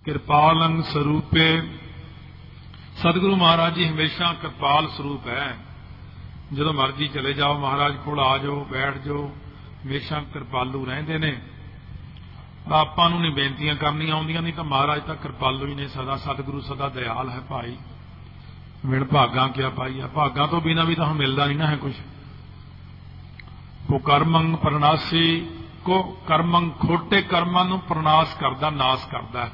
ਕਿਰਪਾਲੰ ਸਰੂਪੇ। ਸਤਿਗੁਰੂ ਮਹਾਰਾਜ ਜੀ ਹਮੇਸ਼ਾ ਕਿਰਪਾਲ ਸਰੂਪ ਹੈ। ਜਦੋਂ ਮਰਜ਼ੀ ਚਲੇ ਜਾਓ, ਮਹਾਰਾਜ ਕੋਲ ਆ ਜਾਓ, ਬੈਠ ਜਾਓ, ਹਮੇਸ਼ਾ ਕਿਰਪਾਲੂ ਰਹਿੰਦੇ ਨੇ। ਆਪਾਂ ਨੂੰ ਨਹੀਂ ਬੇਨਤੀਆਂ ਕਰਨੀਆਂ ਆਉਂਦੀਆਂ, ਨਹੀਂ ਤਾਂ ਮਹਾਰਾਜ ਤਾਂ ਕਿਰਪਾਲੂ ਹੀ ਨੇ ਸਦਾ। ਸਤਿਗੁਰੂ ਸਦਾ ਦਿਆਲ ਹੈ ਭਾਈ, ਮਿਲ ਭਾਗਾਂ ਕਿਆ ਪਾਈ ਆ। ਭਾਗਾਂ ਤੋਂ ਬਿਨਾਂ ਵੀ ਤਾਂ ਹੁਣ ਮਿਲਦਾ ਨਹੀਂ ਨਾ ਹੈ ਕੁਛ। ਕੋ ਕਰਮੰ ਪ੍ਰਣਾਸੀ, ਕੋ ਕਰਮੰ, ਖੋਟੇ ਕਰਮਾਂ ਨੂੰ ਪ੍ਰਣਾਸ ਕਰਦਾ, ਨਾਸ ਕਰਦਾ।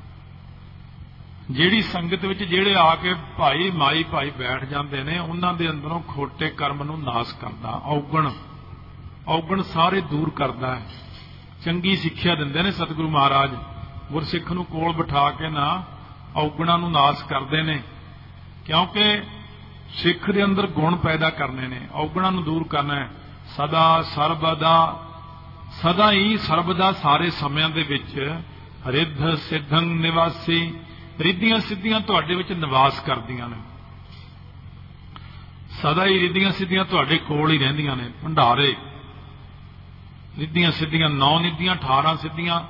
ਜਿਹੜੀ ਸੰਗਤ ਵਿੱਚ ਜਿਹੜੇ ਆ ਕੇ ਭਾਈ ਮਾਈ ਭਾਈ ਬੈਠ ਜਾਂਦੇ ਨੇ, ਉਹਨਾਂ ਦੇ ਅੰਦਰੋਂ ਖੋਟੇ ਕਰਮ ਨੂੰ ਨਾਸ ਕਰਦਾ। ਔਗਣ ਸਾਰੇ ਦੂਰ ਕਰਦਾ ਹੈ। ਚੰਗੀ ਸਿੱਖਿਆ ਦਿੰਦੇ ਨੇ ਸਤਿਗੁਰੂ ਮਹਾਰਾਜ। ਗੁਰਸਿੱਖ ਨੂੰ ਕੋਲ ਬਿਠਾ ਕੇ ਨਾ ਔਗਣਾਂ ਨੂੰ ਨਾਸ ਕਰਦੇ ਨੇ, ਕਿਉਂਕਿ ਸਿੱਖ ਦੇ ਅੰਦਰ ਗੁਣ ਪੈਦਾ ਕਰਨੇ ਨੇ, ਔਗਣਾਂ ਨੂੰ ਦੂਰ ਕਰਨਾ ਹੈ। ਸਦਾ ਸਰਬਦਾ, ਸਦਾ ਹੀ ਸਰਬਦਾ, ਸਾਰੇ ਸਮਿਆਂ ਦੇ ਵਿੱਚ ਰਿੱਧ ਸਿੱਧੰ ਨਿਵਾਸੀ, ਰਿੱਧੀਆਂ ਸਿੱਧੀਆਂ ਤੁਹਾਡੇ ਵਿੱਚ ਨਿਵਾਸ ਕਰਦੀਆਂ ਨੇ। ਸਦਾ ਹੀ ਰਿੱਧੀਆਂ ਸਿੱਧੀਆਂ ਤੁਹਾਡੇ ਕੋਲ ਹੀ ਰਹਿੰਦੀਆਂ ਨੇ। ਭੰਡਾਰੇ ਰਿੱਧੀਆਂ ਸਿੱਧੀਆਂ, 9 ਨਿੱਧੀਆਂ 18 ਸਿੱਧੀਆਂ,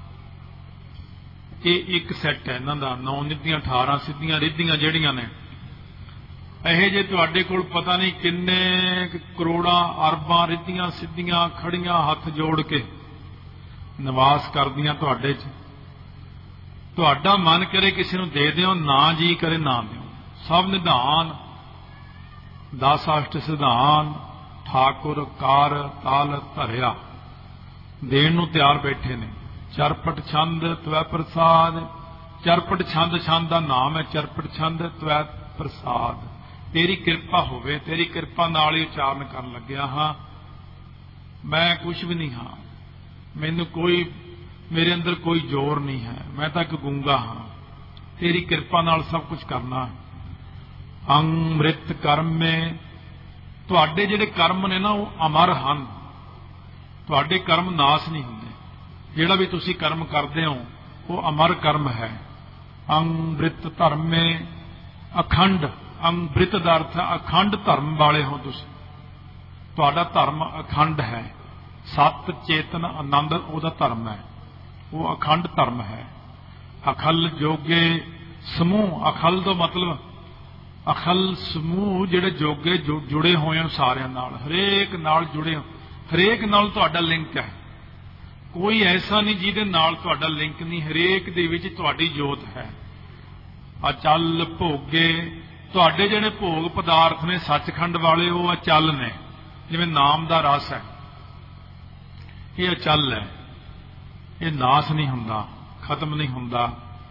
ਇਹ ਇੱਕ ਸੈੱਟ ਹੈ ਇਹਨਾਂ ਦਾ। 9 ਨਿੱਧੀਆਂ 18 ਸਿੱਧੀਆਂ ਰਿੱਧੀਆਂ ਜਿਹੜੀਆਂ ਨੇ, ਇਹ ਜੇ ਤੁਹਾਡੇ ਕੋਲ ਪਤਾ ਨਹੀਂ ਕਿੰਨੇ ਕਰੋੜਾਂ ਅਰਬਾਂ ਰਿੱਧੀਆਂ ਸਿੱਧੀਆਂ ਖੜੀਆਂ ਹੱਥ ਜੋੜ ਕੇ ਨਿਵਾਸ ਕਰਦੀਆਂ ਤੁਹਾਡੇ 'ਚ। ਤੁਹਾਡਾ ਮਨ ਕਰੇ ਕਿਸੇ ਨੂੰ ਦੇ ਦਿਓ, ਨਾ ਜੀ ਕਰੇ ਨਾ ਦਿਓ। ਸਭ ਨਿਧਾਨ, 10 ਅਸ਼ਟ ਸਿਧਾਨ, ਠਾਕੁਰ ਕਾਰ ਤਾਲ ਧਰਿਆ, ਦੇਣ ਨੂੰ ਤਿਆਰ ਬੈਠੇ ਨੇ। ਚਰਪਟ ਛੰਦ ਤਵੈ ਪ੍ਰਸਾਦ, ਚਰਪਟ ਛੰਦ, ਛੰਦ ਦਾ ਨਾਮ ਹੈ ਚਰਪਟ ਛੰਦ ਤਵੈ ਪ੍ਰਸਾਦ। ਤੇਰੀ ਕਿਰਪਾ ਹੋਵੇ, ਤੇਰੀ ਕਿਰਪਾ ਨਾਲ ਹੀ ਉਚਾਰਨ ਕਰਨ ਲੱਗਿਆ ਹਾਂ। ਮੈਂ ਕੁਛ ਵੀ ਨਹੀਂ ਹਾਂ, ਮੈਨੂੰ ਕੋਈ, ਮੇਰੇ ਅੰਦਰ ਕੋਈ ਜ਼ੋਰ ਨਹੀਂ ਹੈ, ਮੈਂ ਤਾਂ ਇੱਕ ਗੂੰਗਾ ਹਾਂ। ਤੇਰੀ ਕਿਰਪਾ ਨਾਲ ਸਭ ਕੁਝ ਕਰਨਾ। ਅੰਮ੍ਰਿਤ ਕਰਮੇ, ਤੁਹਾਡੇ ਜਿਹੜੇ ਕਰਮ ਨੇ ਨਾ ਉਹ ਅਮਰ ਹਨ। ਤੁਹਾਡੇ ਕਰਮ ਨਾਸ ਨਹੀਂ ਹੁੰਦੇ। ਜਿਹੜਾ ਵੀ ਤੁਸੀਂ ਕਰਮ ਕਰਦੇ ਹੋ ਉਹ ਅਮਰ ਕਰਮ ਹੈ। ਅੰਮ੍ਰਿਤ ਧਰਮੇ ਅਖੰਡ, ਅੰਮ੍ਰਿਤ ਦਾ ਅਰਥ ਅਖੰਡ ਧਰਮ ਵਾਲੇ ਹੋ ਤੁਸੀਂ। ਤੁਹਾਡਾ ਧਰਮ ਅਖੰਡ ਹੈ। ਸਤ ਚੇਤਨ ਆਨੰਦ ਉਹਦਾ ਧਰਮ ਹੈ, ਉਹ ਅਖੰਡ ਧਰਮ ਹੈ। ਅਖਲ ਜੋਗੇ ਸਮੂਹ, ਅਖਲ ਦਾ ਮਤਲਬ ਅਖਲ ਸਮੂਹ, ਜਿਹੜੇ ਜੋਗੇ ਜੁੜੇ ਹੋਏ ਹੋ ਸਾਰਿਆਂ ਨਾਲ, ਹਰੇਕ ਨਾਲ ਜੁੜੇ ਹੋ, ਹਰੇਕ ਨਾਲ ਤੁਹਾਡਾ ਲਿੰਕ ਹੈ। ਕੋਈ ਐਸਾ ਨਹੀਂ ਜਿਹਦੇ ਨਾਲ ਤੁਹਾਡਾ ਲਿੰਕ ਨਹੀਂ, ਹਰੇਕ ਦੇ ਵਿੱਚ ਤੁਹਾਡੀ ਜੋਤ ਹੈ। ਅਚਲ ਭੋਗੇ, ਤੁਹਾਡੇ ਜਿਹੜੇ ਭੋਗ ਪਦਾਰਥ ਨੇ ਸੱਚਖੰਡ ਵਾਲੇ, ਉਹ ਅਚਲ ਨੇ। ਜਿਵੇਂ ਨਾਮ ਦਾ ਰਸ ਹੈ, ਇਹ ਅਚਲ ਹੈ, ਇਹ ਨਾਸ ਨਹੀਂ ਹੁੰਦਾ, ਖਤਮ ਨਹੀਂ ਹੁੰਦਾ।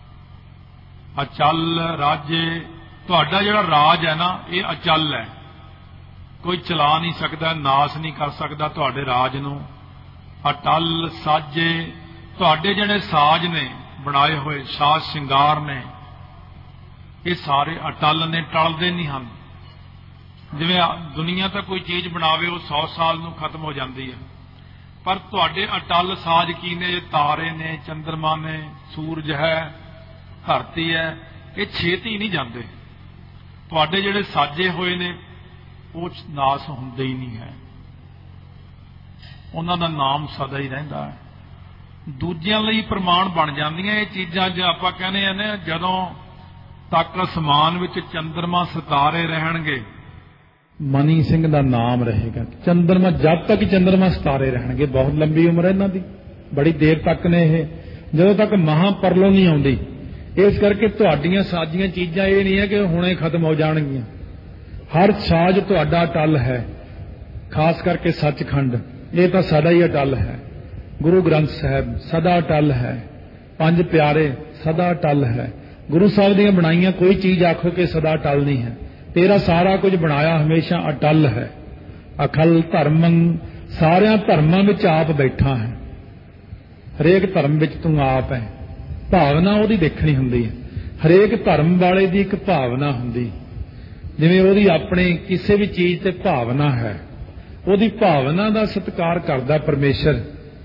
ਅਚਲ ਰਾਜੇ, ਤੁਹਾਡਾ ਜਿਹੜਾ ਰਾਜ ਹੈ ਨਾ ਇਹ ਅਚਲ ਹੈ, ਕੋਈ ਚਲਾ ਨਹੀਂ ਸਕਦਾ, ਨਾਸ ਨਹੀਂ ਕਰ ਸਕਦਾ ਤੁਹਾਡੇ ਰਾਜ ਨੂੰ। ਅਟਲ ਸਾਜੇ, ਤੁਹਾਡੇ ਜਿਹੜੇ ਸਾਜ ਨੇ ਬਣਾਏ ਹੋਏ, ਸਾਜ ਸ਼ਿੰਗਾਰ ਨੇ, ਇਹ ਸਾਰੇ ਅਟਲ ਨੇ, ਟਲਦੇ ਨਹੀਂ ਹਨ। ਜਿਵੇਂ ਦੁਨੀਆ ਤਾਂ ਕੋਈ ਚੀਜ਼ ਬਣਾਵੇ ਉਹ 100 ਸਾਲ ਨੂੰ ਖਤਮ ਹੋ ਜਾਂਦੀ ਹੈ, ਪਰ ਤੁਹਾਡੇ ਅਟਲ ਸਾਜ ਕੀ ਨੇ? ਤਾਰੇ ਨੇ, ਚੰਦਰਮਾ ਨੇ, ਸੂਰਜ ਹੈ, ਧਰਤੀ ਹੈ, ਇਹ ਛੇਤੀ ਨਹੀਂ ਜਾਂਦੇ। ਤੁਹਾਡੇ ਜਿਹੜੇ ਸਾਜੇ ਹੋਏ ਨੇ ਉਹ ਨਾਸ ਹੁੰਦੇ ਹੀ ਨਹੀਂ ਹੈ, ਉਹਨਾਂ ਦਾ ਨਾਮ ਸਦਾ ਹੀ ਰਹਿੰਦਾ ਹੈ। ਦੂਜਿਆਂ ਲਈ ਪ੍ਰਮਾਣ ਬਣ ਜਾਂਦੀਆਂ ਇਹ ਚੀਜ਼ਾਂ। ਜੇ ਆਪਾਂ ਕਹਿੰਦੇ ਆ ਨਾ, ਜਦੋਂ ਤੱਕ ਅਸਮਾਨ ਵਿੱਚ ਚੰਦਰਮਾ ਸਿਤਾਰੇ ਰਹਿਣਗੇ, ਮਨੀ ਸਿੰਘ ਦਾ ਨਾਮ ਰਹੇਗਾ। ਚੰਦਰਮਾ, ਜਦ ਤੱਕ ਚੰਦਰਮਾ ਸਿਤਾਰੇ ਰਹਿਣਗੇ, ਬਹੁਤ ਲੰਬੀ ਉਮਰ ਹੈ ਇਹਨਾਂ ਦੀ, ਬੜੀ ਦੇਰ ਤੱਕ ਨੇ ਇਹ, ਜਦੋਂ ਤੱਕ ਮਹਾਪਰਲੋ ਨਹੀਂ ਆਉਂਦੀ। ਇਸ ਕਰਕੇ ਤੁਹਾਡੀਆਂ ਸਾਜੀਆਂ ਚੀਜ਼ਾਂ ਇਹ ਨਹੀਂ ਹੈ ਕਿ ਹੁਣੇ ਖਤਮ ਹੋ ਜਾਣਗੀਆਂ। ਹਰ ਸਾਜ ਤੁਹਾਡਾ ਅਟਲ ਹੈ, ਖਾਸ ਕਰਕੇ ਸੱਚਖੰਡ, ਇਹ ਤਾਂ ਸਦਾ ਹੀ ਅਟਲ ਹੈ। ਗੁਰੂ ਗ੍ਰੰਥ ਸਾਹਿਬ ਸਦਾ ਅਟਲ ਹੈ, 5 ਪਿਆਰੇ ਸਦਾ ਅਟਲ ਹੈ। ਗੁਰੂ ਸਾਹਿਬ ਦੀਆਂ ਬਣਾਈਆਂ ਕੋਈ ਚੀਜ਼ ਆਖੋ ਕਿ ਸਦਾ ਅਟਲ ਨਹੀਂ ਹੈ। ਤੇਰਾ ਸਾਰਾ ਕੁਝ ਬਣਾਇਆ ਹਮੇਸ਼ਾ ਅਟਲ ਹੈ। ਅਖਲ ਧਰਮੰ, ਸਾਰਿਆਂ ਧਰਮਾਂ ਵਿੱਚ ਆਪ ਬੈਠਾ ਹੈ, ਹਰੇਕ ਧਰਮ ਵਿੱਚ ਤੂੰ ਆਪ ਹੈ। ਭਾਵਨਾ ਉਹਦੀ ਦੇਖਣੀ ਹੁੰਦੀ ਹੈ, ਹਰੇਕ ਧਰਮ ਵਾਲੇ ਦੀ ਇੱਕ ਭਾਵਨਾ ਹੁੰਦੀ, ਜਿਵੇਂ ਉਹਦੀ ਆਪਣੀ ਕਿਸੇ ਵੀ ਚੀਜ਼ ਤੇ ਭਾਵਨਾ ਹੈ, ਉਹਦੀ ਭਾਵਨਾ ਦਾ ਸਤਿਕਾਰ ਕਰਦਾ ਪਰਮੇਸ਼ਰ।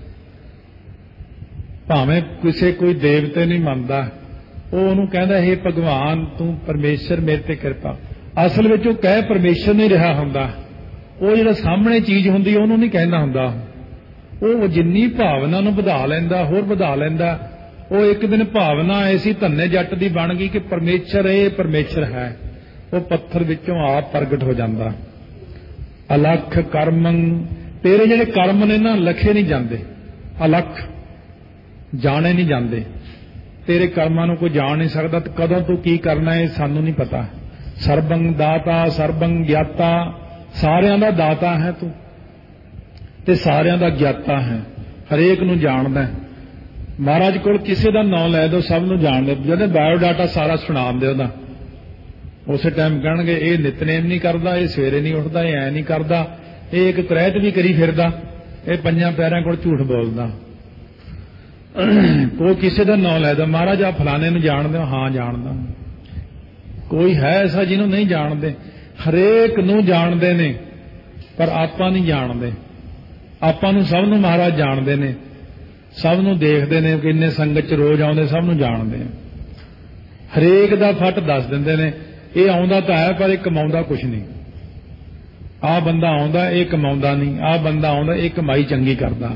ਭਾਵੇਂ ਕਿਸੇ ਕੋਈ ਦੇਵਤੇ ਨਹੀਂ ਮੰਨਦਾ, ਉਹ ਉਹਨੂੰ ਕਹਿੰਦਾ ਹੇ ਭਗਵਾਨ ਤੂੰ ਪਰਮੇਸ਼ਰ ਮੇਰੇ ਤੇ ਕਿਰਪਾ। ਅਸਲ ਵਿੱਚ ਉਹ ਕਹਿ ਪਰਮੇਸ਼ਰ ਨਹੀਂ ਰਿਹਾ ਹੁੰਦਾ, ਉਹ ਜਿਹੜਾ ਸਾਹਮਣੇ ਚੀਜ਼ ਹੁੰਦੀ ਉਹਨੂੰ ਨਹੀਂ ਕਹਿੰਦਾ ਹੁੰਦਾ। ਉਹ ਜਿੰਨੀ ਭਾਵਨਾ ਨੂੰ ਵਧਾ ਲੈਂਦਾ, ਹੋਰ ਵਧਾ ਲੈਂਦਾ, ਉਹ ਇੱਕ ਦਿਨ ਭਾਵਨਾ ਐਸੀ ਧੰਨੇ ਜੱਟ ਦੀ ਬਣ ਗਈ ਕਿ ਪਰਮੇਸ਼ਰ ਇਹ ਪਰਮੇਸ਼ਰ ਹੈ। ਉਹ ਪੱਥਰ ਵਿੱਚੋਂ ਆਪ ਪ੍ਰਗਟ ਹੋ ਜਾਂਦਾ। ਅਲੱਖ ਕਰਮੰ, ਤੇਰੇ ਜਿਹੜੇ ਕਰਮ ਨੇ ਨਾ ਲਖੇ ਨਹੀਂ ਜਾਂਦੇ, ਅਲੱਖ ਜਾਣੇ ਨਹੀਂ ਜਾਂਦੇ। ਤੇਰੇ ਕਰਮਾਂ ਨੂੰ ਕੋਈ ਜਾਣ ਨਹੀਂ ਸਕਦਾ। ਤੇ ਕਦੋਂ ਤੂੰ ਕੀ ਕਰਨਾ ਇਹ ਸਾਨੂੰ ਨਹੀਂ ਪਤਾ। ਸਰਬੰ ਦਾਤਾ ਸਰਬੰ ਗਿਆਤਾ, ਸਾਰਿਆਂ ਦਾ ਦਾਤਾ ਹੈ ਤੂੰ ਤੇ ਸਾਰਿਆਂ ਦਾ ਗਿਆਤਾ ਹੈ, ਹਰੇਕ ਨੂੰ ਜਾਣਦਾ। ਮਹਾਰਾਜ ਕੋਲ ਕਿਸੇ ਦਾ ਨਾਂ ਲੈ ਦਿਓ, ਸਭ ਨੂੰ ਜਾਣਦੇ। ਜਦੋਂ ਬਾਇਓਡਾਟਾ ਸਾਰਾ ਸੁਣਾ ਦਿਓ ਉਹਦਾ, ਉਸੇ ਟਾਈਮ ਕਹਿਣਗੇ ਇਹ ਨਿਤਨੇਮ ਨਹੀਂ ਕਰਦਾ, ਇਹ ਸਵੇਰੇ ਨਹੀਂ ਉੱਠਦਾ, ਇਹ ਐ ਨਹੀਂ ਕਰਦਾ, ਇਹ ਇੱਕ ਕਰੈਤ ਵੀ ਕਰੀ ਫਿਰਦਾ, ਇਹ ਪੰਜਾਂ ਪੈਰਾਂ ਕੋਲ ਝੂਠ ਬੋਲਦਾ। ਕੋਈ ਕਿਸੇ ਦਾ ਨਾਂ ਲੈ ਦਿਓ, ਮਹਾਰਾਜ ਆ ਫਲਾਣੇ ਨੂੰ ਜਾਣਦੇ ਹੋ? ਹਾਂ ਜਾਣਦਾ। ਕੋਈ ਹੈ ਐਸਾ ਜਿਹਨੂੰ ਨਹੀਂ ਜਾਣਦੇ? ਹਰੇਕ ਨੂੰ ਜਾਣਦੇ ਨੇ, ਪਰ ਆਪਾਂ ਨਹੀਂ ਜਾਣਦੇ। ਆਪਾਂ ਨੂੰ ਸਭ ਨੂੰ ਮਹਾਰਾਜ ਜਾਣਦੇ ਨੇ, ਸਭ ਨੂੰ ਦੇਖਦੇ ਨੇ, ਕਿੰਨੇ ਸੰਗਤ ਚ ਰੋਜ਼ ਆਉਂਦੇ, ਸਭ ਨੂੰ ਜਾਣਦੇ ਆ। ਹਰੇਕ ਦਾ ਫੱਟ ਦੱਸ ਦਿੰਦੇ ਨੇ, ਇਹ ਆਉਂਦਾ ਤਾਂ ਹੈ ਪਰ ਇਹ ਕਮਾਉਂਦਾ ਕੁਛ ਨਹੀਂ। ਆਹ ਬੰਦਾ ਆਉਂਦਾ, ਇਹ ਕਮਾਉਂਦਾ ਨਹੀਂ। ਆਹ ਬੰਦਾ ਆਉਂਦਾ, ਇਹ ਕਮਾਈ ਚੰਗੀ ਕਰਦਾ।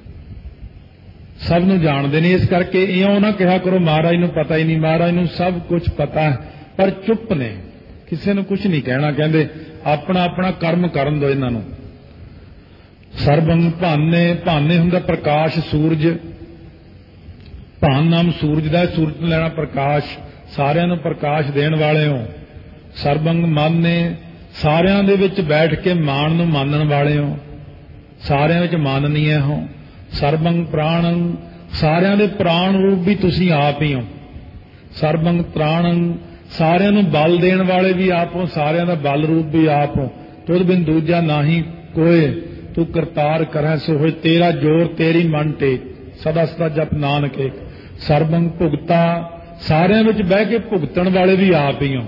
ਸਭ ਨੂੰ ਜਾਣਦੇ ਨੇ। ਇਸ ਕਰਕੇ ਇਉਂ ਨਾ ਕਿਹਾ ਕਰੋ ਮਹਾਰਾਜ ਨੂੰ ਪਤਾ ਹੀ ਨਹੀਂ। ਮਹਾਰਾਜ ਨੂੰ ਸਭ ਕੁਝ ਪਤਾ ਹੈ, ਪਰ ਚੁੱਪ ਨੇ, ਕਿਸੇ ਨੂੰ ਕੁਝ ਨਹੀਂ ਕਹਿਣਾ। ਕਹਿੰਦੇ ਆਪਣਾ ਆਪਣਾ ਕਰਮ ਕਰਨ ਦਿਓ ਇਹਨਾਂ ਨੂੰ। ਸਰਬੰ ਭਾਨੇ, ਭਾਨੇ ਹੁੰਦਾ ਪ੍ਰਕਾਸ਼, ਸੂਰਜ। ਭਾਨ ਨਾਮ ਸੂਰਜ ਦਾ, ਸੂਰਜ ਤੋਂ ਲੈਣਾ ਪ੍ਰਕਾਸ਼। ਸਾਰਿਆਂ ਨੂੰ ਪ੍ਰਕਾਸ਼ ਦੇਣ ਵਾਲੇ ਹੋ। ਸਰਬੰ ਮਾਨੇ, ਸਾਰਿਆਂ ਦੇ ਵਿੱਚ ਬੈਠ ਕੇ ਮਾਨ ਨੂੰ ਮਾਨਣ ਵਾਲੇ ਹੋ, ਸਾਰਿਆਂ ਵਿੱਚ ਮਾਨਨੀਏ ਹੋ। ਸਰਬੰ ਪ੍ਰਾਣੰ, ਸਾਰਿਆਂ ਦੇ ਪ੍ਰਾਣ ਰੂਪ ਵੀ ਤੁਸੀਂ ਆਪ ਹੀ ਹੋ। ਸਰਬੰ ਤ੍ਰਾਣੰ, ਸਾਰਿਆਂ ਨੂੰ ਬਲ ਦੇਣ ਵਾਲੇ ਵੀ ਆਪ ਹੋ, ਸਾਰਿਆਂ ਦਾ ਬਲ ਰੂਪ ਵੀ ਆਪ ਹੋ। ਤੁਧ ਬਿਨ ਦੂਜਾ ਨਾਹੀ ਕੋਏ, ਤੂੰ ਕਰਤਾਰ ਕਰਹਿ ਸੋ ਹੋਇ। ਤੇਰਾ ਜੋਰ ਤੇਰੀ ਮਨ ਟੇਕ, ਸਦਾ ਸਦਾ ਜਪ ਨਾਨਕ ਏਕ। ਸਰਬੰ ਭੁਗਤਾ, ਸਾਰਿਆਂ ਵਿੱਚ ਬਹਿ ਕੇ ਭੁਗਤਣ ਵਾਲੇ ਵੀ ਆਪ ਹੀ ਹੋ।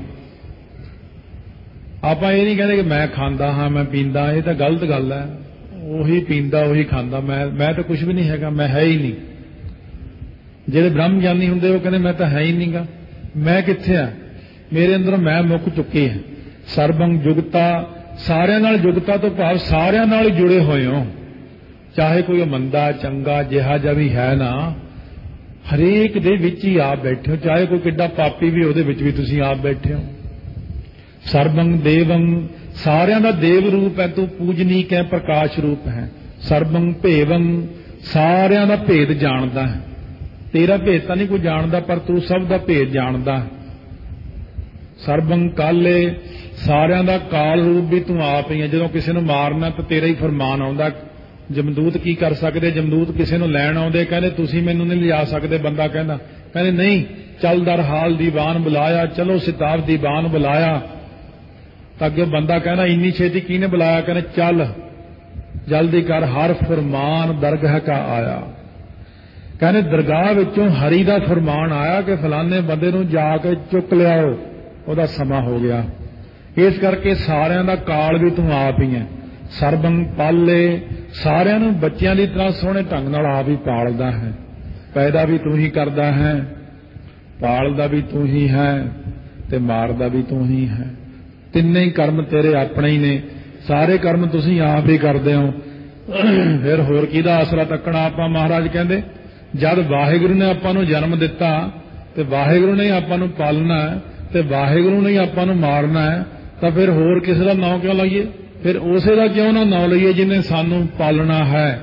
ਆਪਾਂ ਇਹ ਨਹੀਂ ਕਹਿੰਦੇ ਕਿ ਮੈਂ ਖਾਂਦਾ ਹਾਂ, ਮੈਂ ਪੀਂਦਾ, ਇਹ ਤਾਂ ਗਲਤ ਗੱਲ ਹੈ। ਉਹੀ ਪੀਂਦਾ, ਉਹੀ ਖਾਂਦਾ, ਮੈਂ ਤਾਂ ਕੁਝ ਵੀ ਨਹੀਂ ਹੈਗਾ, ਮੈਂ ਹੈ ਹੀ ਨਹੀਂ। ਜਿਹੜੇ ਬ੍ਰਹਮ ਗਿਆਨੀ ਹੁੰਦੇ ਉਹ ਕਹਿੰਦੇ ਮੈਂ ਤਾਂ ਹੈ ਹੀ ਨਹੀਂਗਾ, ਮੈਂ ਕਿੱਥੇ ਆ, ਮੇਰੇ ਅੰਦਰੋਂ ਮੈਂ ਮੁੱਕ ਚੁੱਕੀ ਹੈ। ਸਰਬੰ ਜੁਗਤਾ, ਸਾਰਿਆਂ ਨਾਲ ਜੁਗਤਾ ਤੋਂ ਭਾਵ ਸਾਰਿਆਂ ਨਾਲ ਹੀ ਜੁੜੇ ਹੋਏ ਹੋ। ਚਾਹੇ ਕੋਈ ਮੰਦਾ ਚੰਗਾ ਜਿਹਾ ਜਿਹਾ ਵੀ ਹੈ ਨਾ, ਹਰੇਕ ਦੇ ਵਿੱਚ ਹੀ ਆਪ ਬੈਠੇ ਹੋ। ਚਾਹੇ ਕੋਈ ਕਿੱਡਾ ਪਾਪੀ ਵੀ, ਉਹਦੇ ਵਿੱਚ ਵੀ ਤੁਸੀਂ ਆਪ ਬੈਠੇ ਹੋ। ਸਰਬੰ ਦੇਵੰ, ਸਾਰਿਆਂ ਦਾ ਦੇਵ ਰੂਪ ਹੈ ਤੂੰ, ਪੂਜਨੀਕ ਹੈ, ਪ੍ਰਕਾਸ਼ ਰੂਪ ਹੈ। ਸਰਬੰ ਭੇਵੰ, ਸਾਰਿਆਂ ਦਾ ਭੇਦ ਜਾਣਦਾ ਹੈ। ਤੇਰਾ ਭੇਦ ਤਾਂ ਨਹੀਂ ਕੋਈ ਜਾਣਦਾ, ਪਰ ਤੂੰ ਸਭ ਦਾ ਭੇਦ ਜਾਣਦਾ ਹੈ। ਸਰਬੰ ਕਾਲੇ, ਸਾਰਿਆਂ ਦਾ ਕਾਲ ਰੂਪ ਵੀ ਤੂੰ ਆਪ ਹੀ ਹੈ। ਜਦੋਂ ਕਿਸੇ ਨੂੰ ਮਾਰਨਾ ਤਾਂ ਤੇਰਾ ਹੀ ਫਰਮਾਨ ਆਉਂਦਾ। ਜਮਦੂਤ ਕੀ ਕਰ ਸਕਦੇ? ਜਮਦੂਤ ਕਿਸੇ ਨੂੰ ਲੈਣ ਆਉਂਦੇ, ਕਹਿੰਦੇ ਤੁਸੀਂ ਮੈਨੂੰ ਨਹੀਂ ਲਿਜਾ ਸਕਦੇ। ਬੰਦਾ ਕਹਿੰਦੇ ਨਹੀਂ, ਚੱਲ ਦਰ ਹਾਲ ਦੀਵਾਨ ਬੁਲਾਇਆ, ਚਲੋ ਸਿਤਾਬ ਦੀਵਾਨ ਬੁਲਾਇਆ। ਤਾਂ ਅੱਗੇ ਬੰਦਾ ਕਹਿੰਦਾ ਇੰਨੀ ਛੇਤੀ ਕਿਹਨੇ ਬੁਲਾਇਆ? ਕਹਿੰਦੇ ਚੱਲ ਜਲਦੀ ਕਰ, ਹਰ ਫਰਮਾਨ ਦਰਗਾਹ ਕਾ ਆਇਆ। ਕਹਿੰਦੇ ਦਰਗਾਹ ਵਿੱਚੋਂ ਹਰੀ ਦਾ ਫਰਮਾਨ ਆਇਆ ਕਿ ਫਲਾਣੇ ਬੰਦੇ ਨੂੰ ਜਾ ਕੇ ਚੁੱਕ ਲਿਆਓ, ਉਹਦਾ ਸਮਾਂ ਹੋ ਗਿਆ। ਇਸ ਕਰਕੇ ਸਾਰਿਆਂ ਦਾ ਕਾਲ ਵੀ ਤੂੰ ਆਪ ਹੀ ਹੈ। ਸਰਬੰ ਪਾਲੇ, ਸਾਰਿਆਂ ਨੂੰ ਬੱਚਿਆਂ ਦੀ ਤਰ੍ਹਾਂ ਸੋਹਣੇ ਢੰਗ ਨਾਲ ਆਪ ਹੀ ਪਾਲਦਾ ਹੈ। ਪੈਦਾ ਵੀ ਤੂੰ ਹੀ ਕਰਦਾ ਹੈ, ਪਾਲਦਾ ਵੀ ਤੂੰ ਹੀ ਹੈ ਤੇ ਮਾਰਦਾ ਵੀ ਤੂੰ ਹੀ ਹੈ। ਤਿੰਨੇ ਹੀ ਕਰਮ ਤੇਰੇ ਆਪਣੇ ਹੀ ਨੇ, ਸਾਰੇ ਕਰਮ ਤੁਸੀਂ ਆਪ ਹੀ ਕਰਦੇ ਹੋ। ਫਿਰ ਹੋਰ ਕਿਹਦਾ ਆਸਰਾ ਤੱਕਣਾ ਆਪਾਂ? ਮਹਾਰਾਜ ਕਹਿੰਦੇ ਜਦ ਵਾਹਿਗੁਰੂ ਨੇ ਆਪਾਂ ਨੂੰ ਜਨਮ ਦਿੱਤਾ ਤੇ ਵਾਹਿਗੁਰੂ ਨੇ ਆਪਾਂ ਨੂੰ ਪਾਲਣਾ ਹੈ ਤੇ ਵਾਹਿਗੁਰੂ ਨੇ ਆਪਾਂ ਨੂੰ ਮਾਰਨਾ ਹੈ, ਤਾਂ ਫਿਰ ਹੋਰ ਕਿਸੇ ਦਾ ਨਾਂ ਕਿਉਂ ਲਈਏ? ਫਿਰ ਉਸੇ ਦਾ ਕਿਉਂ ਨਾ ਨਾਂ ਲਈਏ ਜਿਹਨੇ ਸਾਨੂੰ ਪਾਲਣਾ ਹੈ।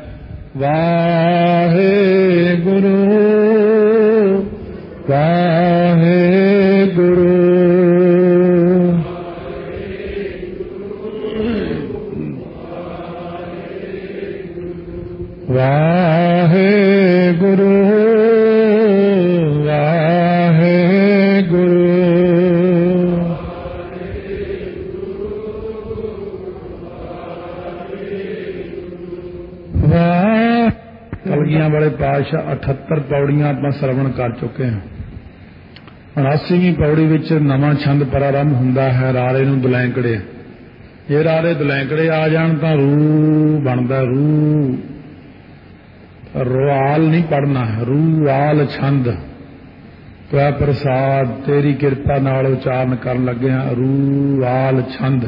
ਵਾਹਿਗੁਰੂ ਵਾਹਿਗੁਰੂ ਵਾਹਿਗੁਰੂ ਵਾਹਿਗੁਰੂ। ਕਲਗੀਆਂ ਵਾਲੇ ਪਾਤਸ਼ਾਹ 78 ਪੌੜੀਆਂ ਆਪਾਂ ਸਰਵਣ ਕਰ ਚੁੱਕੇ ਹਾਂ। 79ਵੀਂ ਪੌੜੀ ਵਿੱਚ ਨਵਾਂ ਛੰਦ ਪ੍ਰਾਰੰਭ ਹੁੰਦਾ ਹੈ, ਰਾਰੇ ਨੂੰ ਦੁਲੈਂਕੜੇ। ਜੇ ਰਾਰੇ ਦੁਲੈਂਕੜੇ ਆ ਜਾਣ ਤਾਂ ਰੂ ਬਣਦਾ, ਰੂ ਰੁਆਲ ਨਹੀਂ ਪੜਨਾ ਹੈ, ਰੂਆਲ ਛੰਦ। ਤੈ ਪ੍ਰਸਾਦ ਤੇਰੀ ਕਿਰਪਾ ਨਾਲ ਉਚਾਰਨ ਕਰਨ ਲੱਗੇ ਹਾਂ, ਰੂਆਲ ਛੰਦ।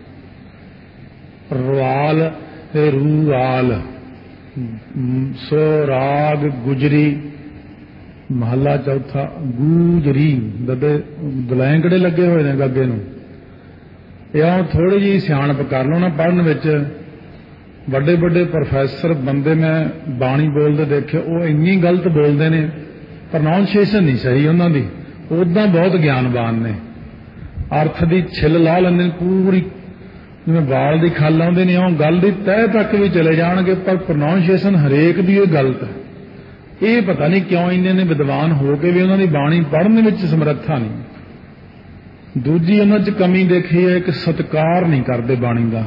ਰੁਆਲ ਤੇ ਰੂਆਲ। ਸੋ ਰਾਗ ਗੁਜਰੀ महला चौथा गूजरी ददे दलैंकड़े लगे हुए ने गगे नूं। या थोड़ी जी सियाणप कर लो ना पढ़न विच। बड़े बड़े प्रोफैसर बंदे मैं बाणी बोलते देखे, वो इन्नी गलत बोलते ने, प्रनाउंसिएशन नहीं सही उन्हां दी। उदां बहुत ज्ञानवान ने, अर्थ की छिल ला लेंदे पूरी, जिवें वाल की खल आउंदी ने, उह गल की तह तक भी चले जाणगे, पर प्रनाउंसिएशन हरेक दी गलत है। ये पता नहीं क्यों इन्ने विद्वान हो के भी उन्हां दी बाणी पढ़न विच समर्था नहीं। दूजी उन्हां च कमी देखी है कि सत्कार नहीं करते बाणी का।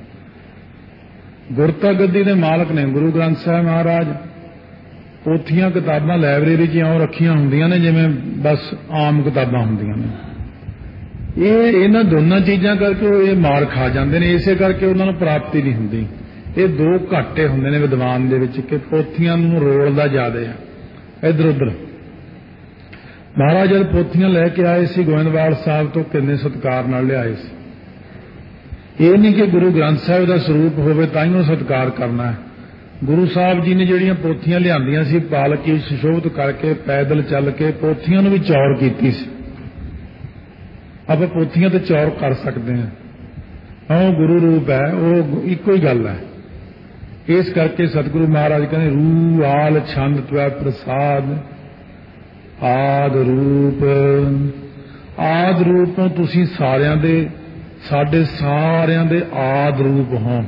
गुरता गद्दी दे मालक ने गुरु ग्रंथ साहिब महाराज, पोथियां किताबां लाइब्रेरी च इउं रखियां हुंदियां ने जिवें बस आम किताबां हुंदियां ने। ये इन्हां दोनों चीज़ां करके ये मार खा जाते हैं, इसे करके उन्होंने प्राप्ति नहीं हुंदी। ये दो घाटे हुंदे ने विद्वान दे विच कि पोथियां नूं रोलदा ज्यादा है इधर उधर। महाराज जब पोथियां लैके आए सी गोविंदवाल साहब तो किन्ने सत्कार नाल लिआए सी। ये नहीं कि गुरु ग्रंथ साहिब का स्वरूप होवे ताइयों सत्कार करना है। गुरु साहब जी ने जिहड़ियां पोथियां लिआंदियां सी पालकी सुशोभित करके पैदल चल के पोथियां नूं भी चौर कीती सी। आप पोथियां तो चौर कर सकते हैं, हाँ गुरु रूप है, वो इको ही गल है। इस करके सतगुरु महाराज कहते रू आल छंद त्वै प्रसाद आद रूप। आद रूपों तुसी सारियां दे, साडे सारियां दे आद रूप हो।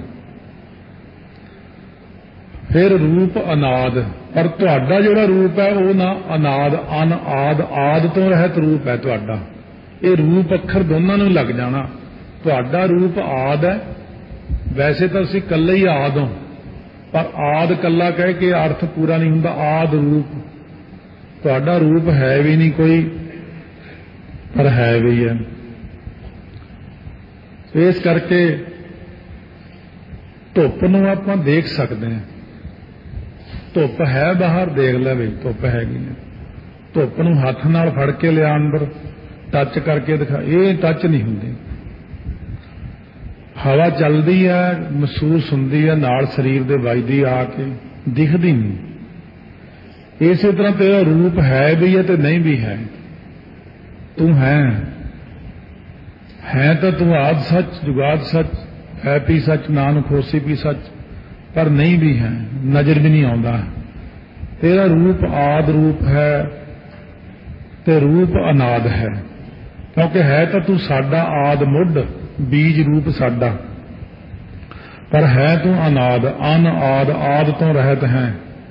फिर रूप अनाद, पर तुहाडा जिहड़ा रूप है वो ना अनाद अन आद, आद तो रहत रूप है तुहाडा। ये रूप अखर दोनों नूं लग जाना। तुहाडा रूप आद है, वैसे तो तुसीं कल्ले ही आद हो, पर आद कल्ला कह के अर्थ पूरा नहीं हुंदा। आद रूप तुहाडा रूप है भी नहीं कोई, पर है भी है। इस करके धुप नूं आपां देख सकते हैं। धुप है बाहर, देख ले बई धुप हैगी है। धुप नूं हथ नाल फड़ के लिया अंदर टच करके दिखा, ये टच नहीं हुंदी। हवा चलती है, महसूस हुंदी है, नाल शरीर दे वजदी आके, दिखदी नहीं। इसी तरह तेरा रूप है भी है तो नहीं भी है। तू है तो तू आद सच जुगाद सच है भी सच नानक होसी भी सच, पर नहीं भी है, नजर भी नहीं आउंदा। तेरा रूप आद रूप है ते रूप अनाद है, क्योंकि है तो तू साडा आद मुढ़ बीज रूप साडा, पर है तू अनाद अन आद, आद तो रहत है।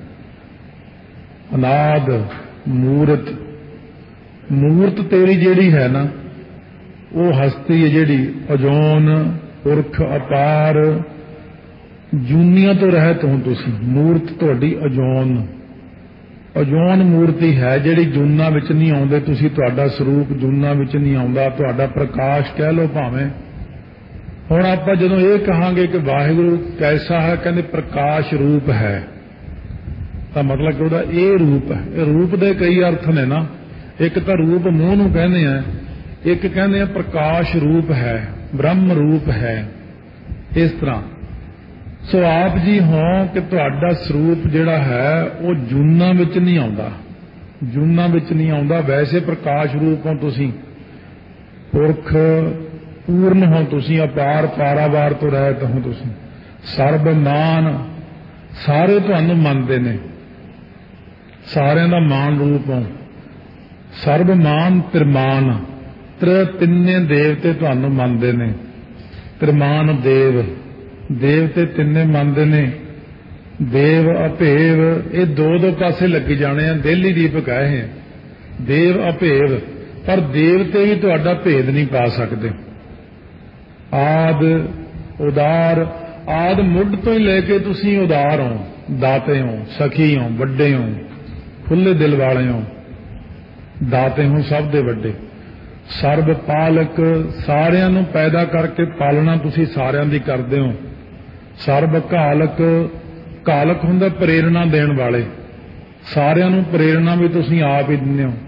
अनाद मूर्त, मूर्त तेरी जेड़ी है ना वो हस्ती है जेड़ी अजोन पुरख अपार, जूनिया तो रहत हो तुसी। मूर्त तुहाडी अजोन, अजोन मूर्ति है जिहड़ी जूना विच नहीं आउंदे तुसी। तुहाडा स्वरूप जूना विच नहीं आउंदा, तुहाडा प्रकाश कह लो भावें। हुण आपां जदों ये कहांगे कि वाहिगुरू कैसा है, कहंदे प्रकाश रूप है, तो मतलब कि उहदा ये रूप है। रूप दे कई अर्थ ने ना, एक तो रूप मूँह नूं कहंदे आ, एक कहंदे आ प्रकाश रूप है, ब्रह्म रूप है। इस तरह सो आप जी हो कि तुहाडा स्वरूप जिहड़ा है वो जूना विच नहीं आउंदा, जूना विच नहीं आउंदा। वैसे प्रकाश रूप हो तुसी, पुरख पूर्ण हो तुसी, अपार पारावार तो रहत हो तुसी। सर्वमान, सारे तुहानूं मनदे ने, सारियां दा मान रूप हो। सर्वमान त्रिमान, तिन्ने देवते तुहानूं मनदे ने। त्रिमान देव, देवते तिन्ने मनदे ने। देव अभेव, ये दो दो पासे लगी जाने हैं। दिल्ली दीपक है देव अभेव, पर देवते भी तुहाडा भेद नहीं पा सकते। आद उदार, आद मुढ़ तो ही लेके तुसी उदार हो, दाते हो, सखी हो, वड्डे हो, खुले दिल वाले हो, दाते हो सब दे वड्डे। सर्व पालक, सारियां नूं पैदा करके पालना तुसी सारियां दी करदे हो। सर्व घालक, घालक हुंदा प्रेरणा देण वाले, सारियां नूं प्रेरणा भी तुसी आप ही दिंदे हो।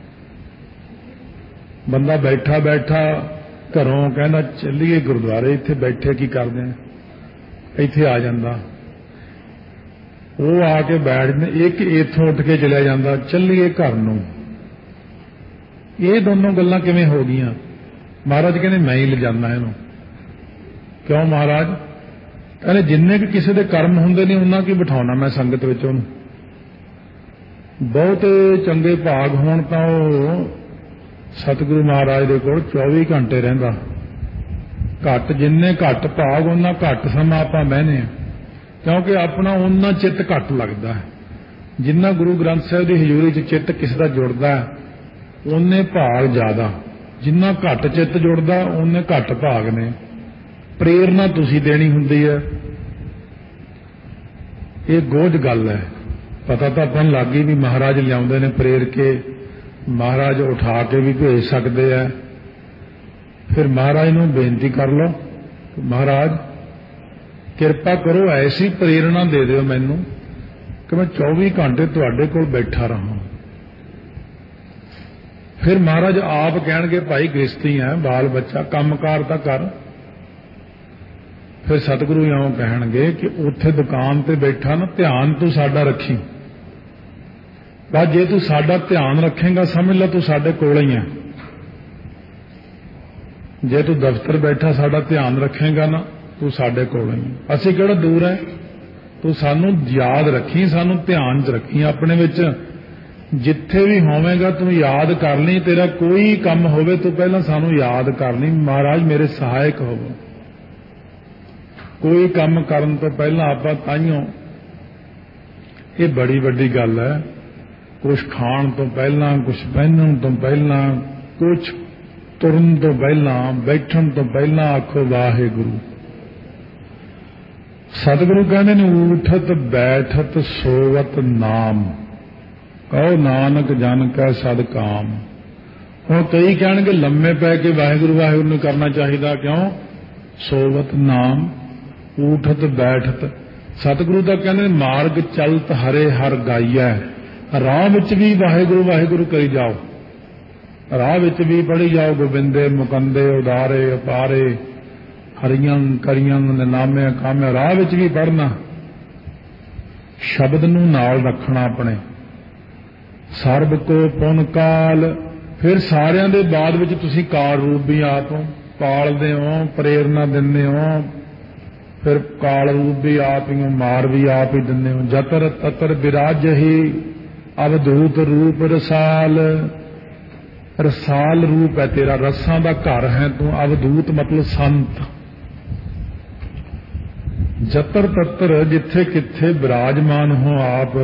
बंदा बैठा बैठा घरों कहंदा चलिए गुरुद्वारे, इत्थे बैठे की करदे आ, इत्थे आ जांदा। ਉਹ ਆ ਕੇ ਬੈਠ ਜਾਂਦੇ, ਇੱਕ ਇੱਥੋਂ ਉੱਠ ਕੇ ਚਲਿਆ ਜਾਂਦਾ, ਚੱਲੀਏ ਘਰ ਨੂੰ। ਇਹ ਦੋਨੋਂ ਗੱਲਾਂ ਕਿਵੇਂ ਹੋ ਗਈਆਂ? ਮਹਾਰਾਜ ਕਹਿੰਦੇ ਮੈਂ ਹੀ ਲਿਜਾਨਾ ਇਹਨੂੰ। ਕਿਉਂ ਮਹਾਰਾਜ? ਕਹਿੰਦੇ ਜਿੰਨੇ ਕਿ ਕਿਸੇ ਦੇ ਕਰਮ ਹੁੰਦੇ ਨੇ ਉਹਨਾਂ ਕੀ ਬਿਠਾਉਣਾ ਮੈਂ ਸੰਗਤ ਵਿੱਚ ਉਹਨੂੰ। ਬਹੁਤ ਚੰਗੇ ਭਾਗ ਹੋਣ ਤਾਂ ਉਹ ਸਤਿਗੁਰੂ ਮਹਾਰਾਜ ਦੇ ਕੋਲ 24 ਘੰਟੇ ਰਹਿੰਦਾ। ਘੱਟ ਜਿੰਨੇ ਘੱਟ ਭਾਗ ਉਹਨਾਂ ਘੱਟ ਸਮਾਂ ਆਪਾਂ ਬਹਿਨੇ ਆ, ਕਿਉਂਕਿ ਆਪਣਾ ਉਹਨਾਂ ਚਿੱਤ ਘੱਟ ਲੱਗਦਾ ਹੈ। ਜਿੰਨਾ ਗੁਰੂ ਗ੍ਰੰਥ ਸਾਹਿਬ ਦੀ ਹਜ਼ੂਰੀ 'ਚ ਚਿੱਤ ਕਿਸੇ ਦਾ ਜੁੜਦਾ ਉਹਨੇ ਭਾਗ ਜ਼ਿਆਦਾ, ਜਿੰਨਾ ਘੱਟ ਚਿੱਤ ਜੁੜਦਾ ਉਹਨੇ ਘੱਟ ਭਾਗ ਨੇ। ਪ੍ਰੇਰਨਾ ਤੁਸੀਂ ਦੇਣੀ ਹੁੰਦੀ ਹੈ। ਇਹ ਗੋਝ ਗੱਲ ਹੈ। ਪਤਾ ਤਾਂ ਆਪਾਂ ਨੂੰ ਲੱਗ ਗਈ ਵੀ ਮਹਾਰਾਜ ਲਿਆਉਂਦੇ ਨੇ ਪ੍ਰੇਰ ਕੇ, ਮਹਾਰਾਜ ਉਠਾ ਕੇ ਵੀ ਭੇਜ ਸਕਦੇ ਆ। ਫਿਰ ਮਹਾਰਾਜ ਨੂੰ ਬੇਨਤੀ ਕਰ ਲਓ, ਮਹਾਰਾਜ ਕਿਰਪਾ ਕਰੋ ਐਸੀ ਪ੍ਰੇਰਣਾ ਦੇ ਦਿਓ ਮੈਨੂੰ ਕਿ ਮੈਂ 24 ਘੰਟੇ ਤੁਹਾਡੇ ਕੋਲ ਬੈਠਾ ਰਹਾਂ। ਫਿਰ ਮਹਾਰਾਜ ਆਪ ਕਹਿਣਗੇ ਭਾਈ ਗ੍ਰਸਤੀ ਹੈ, ਬਾਲ ਬੱਚਾ, ਕੰਮਕਾਰ ਤਾਂ ਕਰ। ਫਿਰ ਸਤਿਗੁਰੂ ਇਉਂ ਕਹਿਣਗੇ ਕਿ ਉੱਥੇ ਦੁਕਾਨ ਤੇ ਬੈਠਾ ਨਾ, ਧਿਆਨ ਤੂੰ ਸਾਡਾ ਰੱਖੀ। ਬਸ ਜੇ ਤੂੰ ਸਾਡਾ ਧਿਆਨ ਰੱਖੇਂਗਾ ਸਮਝ ਲੈ ਤੂੰ ਸਾਡੇ ਕੋਲ ਹੀ ਹੈ। ਜੇ ਤੂੰ ਦਫ਼ਤਰ ਬੈਠਾ ਸਾਡਾ ਧਿਆਨ ਰੱਖੇਂਗਾ ਨਾ, ਤੂੰ ਸਾਡੇ ਕੋਲ ਹੀ ਹੈ। ਅਸੀਂ ਕਿਹੜਾ ਦੂਰ ਹੈ? ਤੂੰ ਸਾਨੂੰ ਯਾਦ ਰੱਖੀ, ਸਾਨੂੰ ਧਿਆਨ 'ਚ ਰੱਖੀ ਆਪਣੇ ਵਿੱਚ। ਜਿੱਥੇ ਵੀ ਹੋਵੇਂਗਾ ਤੂੰ ਯਾਦ ਕਰ ਲਈ। ਤੇਰਾ ਕੋਈ ਕੰਮ ਹੋਵੇ ਤੂੰ ਪਹਿਲਾਂ ਸਾਨੂੰ ਯਾਦ ਕਰ ਲਈ, ਮਹਾਰਾਜ ਮੇਰੇ ਸਹਾਇਕ ਹੋਵੋ। ਕੋਈ ਕੰਮ ਕਰਨ ਤੋਂ ਪਹਿਲਾਂ ਆਪਾਂ ਤਾਈਓ, ਇਹ ਬੜੀ ਵੱਡੀ ਗੱਲ ਹੈ, ਕੁਛ ਖਾਣ ਤੋਂ ਪਹਿਲਾਂ, ਕੁਛ ਪਹਿਨਣ ਤੋਂ ਪਹਿਲਾਂ, ਕੁਛ ਤੁਰਨ ਤੋਂ ਪਹਿਲਾਂ, ਬੈਠਣ ਤੋਂ ਪਹਿਲਾਂ ਆਖੋ ਵਾਹਿਗੁਰੂ। ਸਤਿਗੁਰੂ ਕਹਿੰਦੇ ਨੇ ਊਠਤ ਬੈਠਤ ਸੋਵਤ ਨਾਮ, ਕਹੋ ਨਾਨਕ ਜਨ ਕੈ ਸਦ ਕਾਮ। ਹੁਣ ਕਈ ਕਹਿਣਗੇ ਲੰਮੇ ਪੈ ਕੇ ਵਾਹਿਗੁਰੂ ਵਾਹਿਗੁਰੂ ਨੂੰ ਕਰਨਾ ਚਾਹੀਦਾ, ਕਿਉਂ? ਸੋਵਤ ਨਾਮ, ਊਠਤ ਬੈਠਤ। ਸਤਿਗੁਰੂ ਤਾਂ ਕਹਿੰਦੇ ਮਾਰਗ ਚਲਤ ਹਰੇ ਹਰ ਗਾਈਐ, ਰਾਹ ਵਿੱਚ ਵੀ ਵਾਹਿਗੁਰੂ ਵਾਹਿਗੁਰੂ ਕਰੀ ਜਾਓ, ਰਾਹ ਵਿੱਚ ਵੀ ਪੜ੍ਹੀ ਜਾਓ ਗੋਬਿੰਦੇ ਮੁਕੰਦੇ ਉਦਾਰੇ ਅਪਾਰੇ ਹਰੀਆਂ ਕਰੀਆਂ ਨਾਮੇ ਕਾਮੇ। ਰਾਹ ਵਿੱਚ ਵੀ ਪੜ੍ਹਨਾ, ਸ਼ਬਦ ਨੂੰ ਨਾਲ ਰੱਖਣਾ ਆਪਣੇ। ਸਰਬ ਕੋ ਪੁਨ ਕਾਲ, ਫਿਰ ਸਾਰਿਆਂ ਦੇ ਬਾਅਦ ਵਿੱਚ ਤੁਸੀਂ ਕਾਲ ਰੂਪ ਵੀ ਆਪ ਪਾਲਦੇ ਹੋ, ਪ੍ਰੇਰਨਾ ਦਿੰਦੇ ਹੋ। ਫਿਰ ਕਾਲ ਰੂਪ ਵੀ ਆਪ ਹੀ ਹੋ, ਮਾਰ ਵੀ ਆਪ ਹੀ ਦਿੰਦੇ ਹੋ। ਜਤਰ ਤਤਰ ਬਿਰਾਜਹੀ ਅਵਧੂਤ ਰੂਪ ਰਸਾਲ, ਰਸਾਲ ਰੂਪ ਹੈ ਤੇਰਾ, ਰਸਾਂ ਦਾ ਘਰ ਹੈ ਤੂੰ। ਅਵਧੂਤ ਮਤਲਬ ਸੰਤ। ਜਤਰ ਤਤਰ ਜਿੱਥੇ ਕਿੱਥੇ ਬਿਰਾਜਮਾਨ ਹੋ ਆਪ,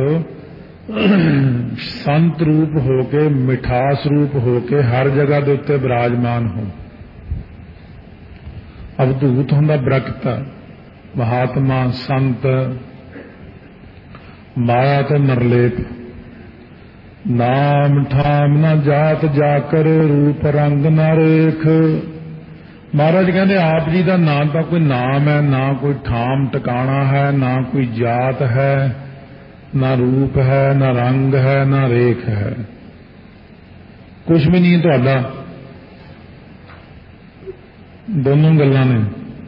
ਸੰਤ ਰੂਪ ਹੋ ਕੇ, ਮਿਠਾਸ ਰੂਪ ਹੋ ਕੇ ਹਰ ਜਗ੍ਹਾ ਦੇ ਉੱਤੇ ਬਿਰਾਜਮਾਨ ਹੋ। ਅਵਧੂਤ ਹੁੰਦਾ ਬਰਕਤ, ਮਹਾਤਮਾ, ਸੰਤ, ਮਾਇਆ ਤੋਂ ਨਿਰਲੇਪ। ਨਾਮ ਠਾਮ ਨਾ ਜਾਤ ਜਾਕਰ, ਰੂਪ ਰੰਗ ਨਾ ਰੇਖ। ਮਹਾਰਾਜ ਕਹਿੰਦੇ ਆਪ ਜੀ ਦਾ ਨਾਂ ਤਾਂ ਕੋਈ ਨਾਮ ਹੈ, ਨਾ ਕੋਈ ਠਾਮ ਟਿਕਾਣਾ ਹੈ, ਨਾ ਕੋਈ ਜਾਤ ਹੈ, ਨਾ ਰੂਪ ਹੈ, ਨਾ ਰੰਗ ਹੈ, ਨਾ ਰੇਖ ਹੈ, ਕੁਛ ਵੀ ਨਹੀਂ ਤੁਹਾਡਾ। ਦੋਨੋਂ ਗੱਲਾਂ ਨੇ।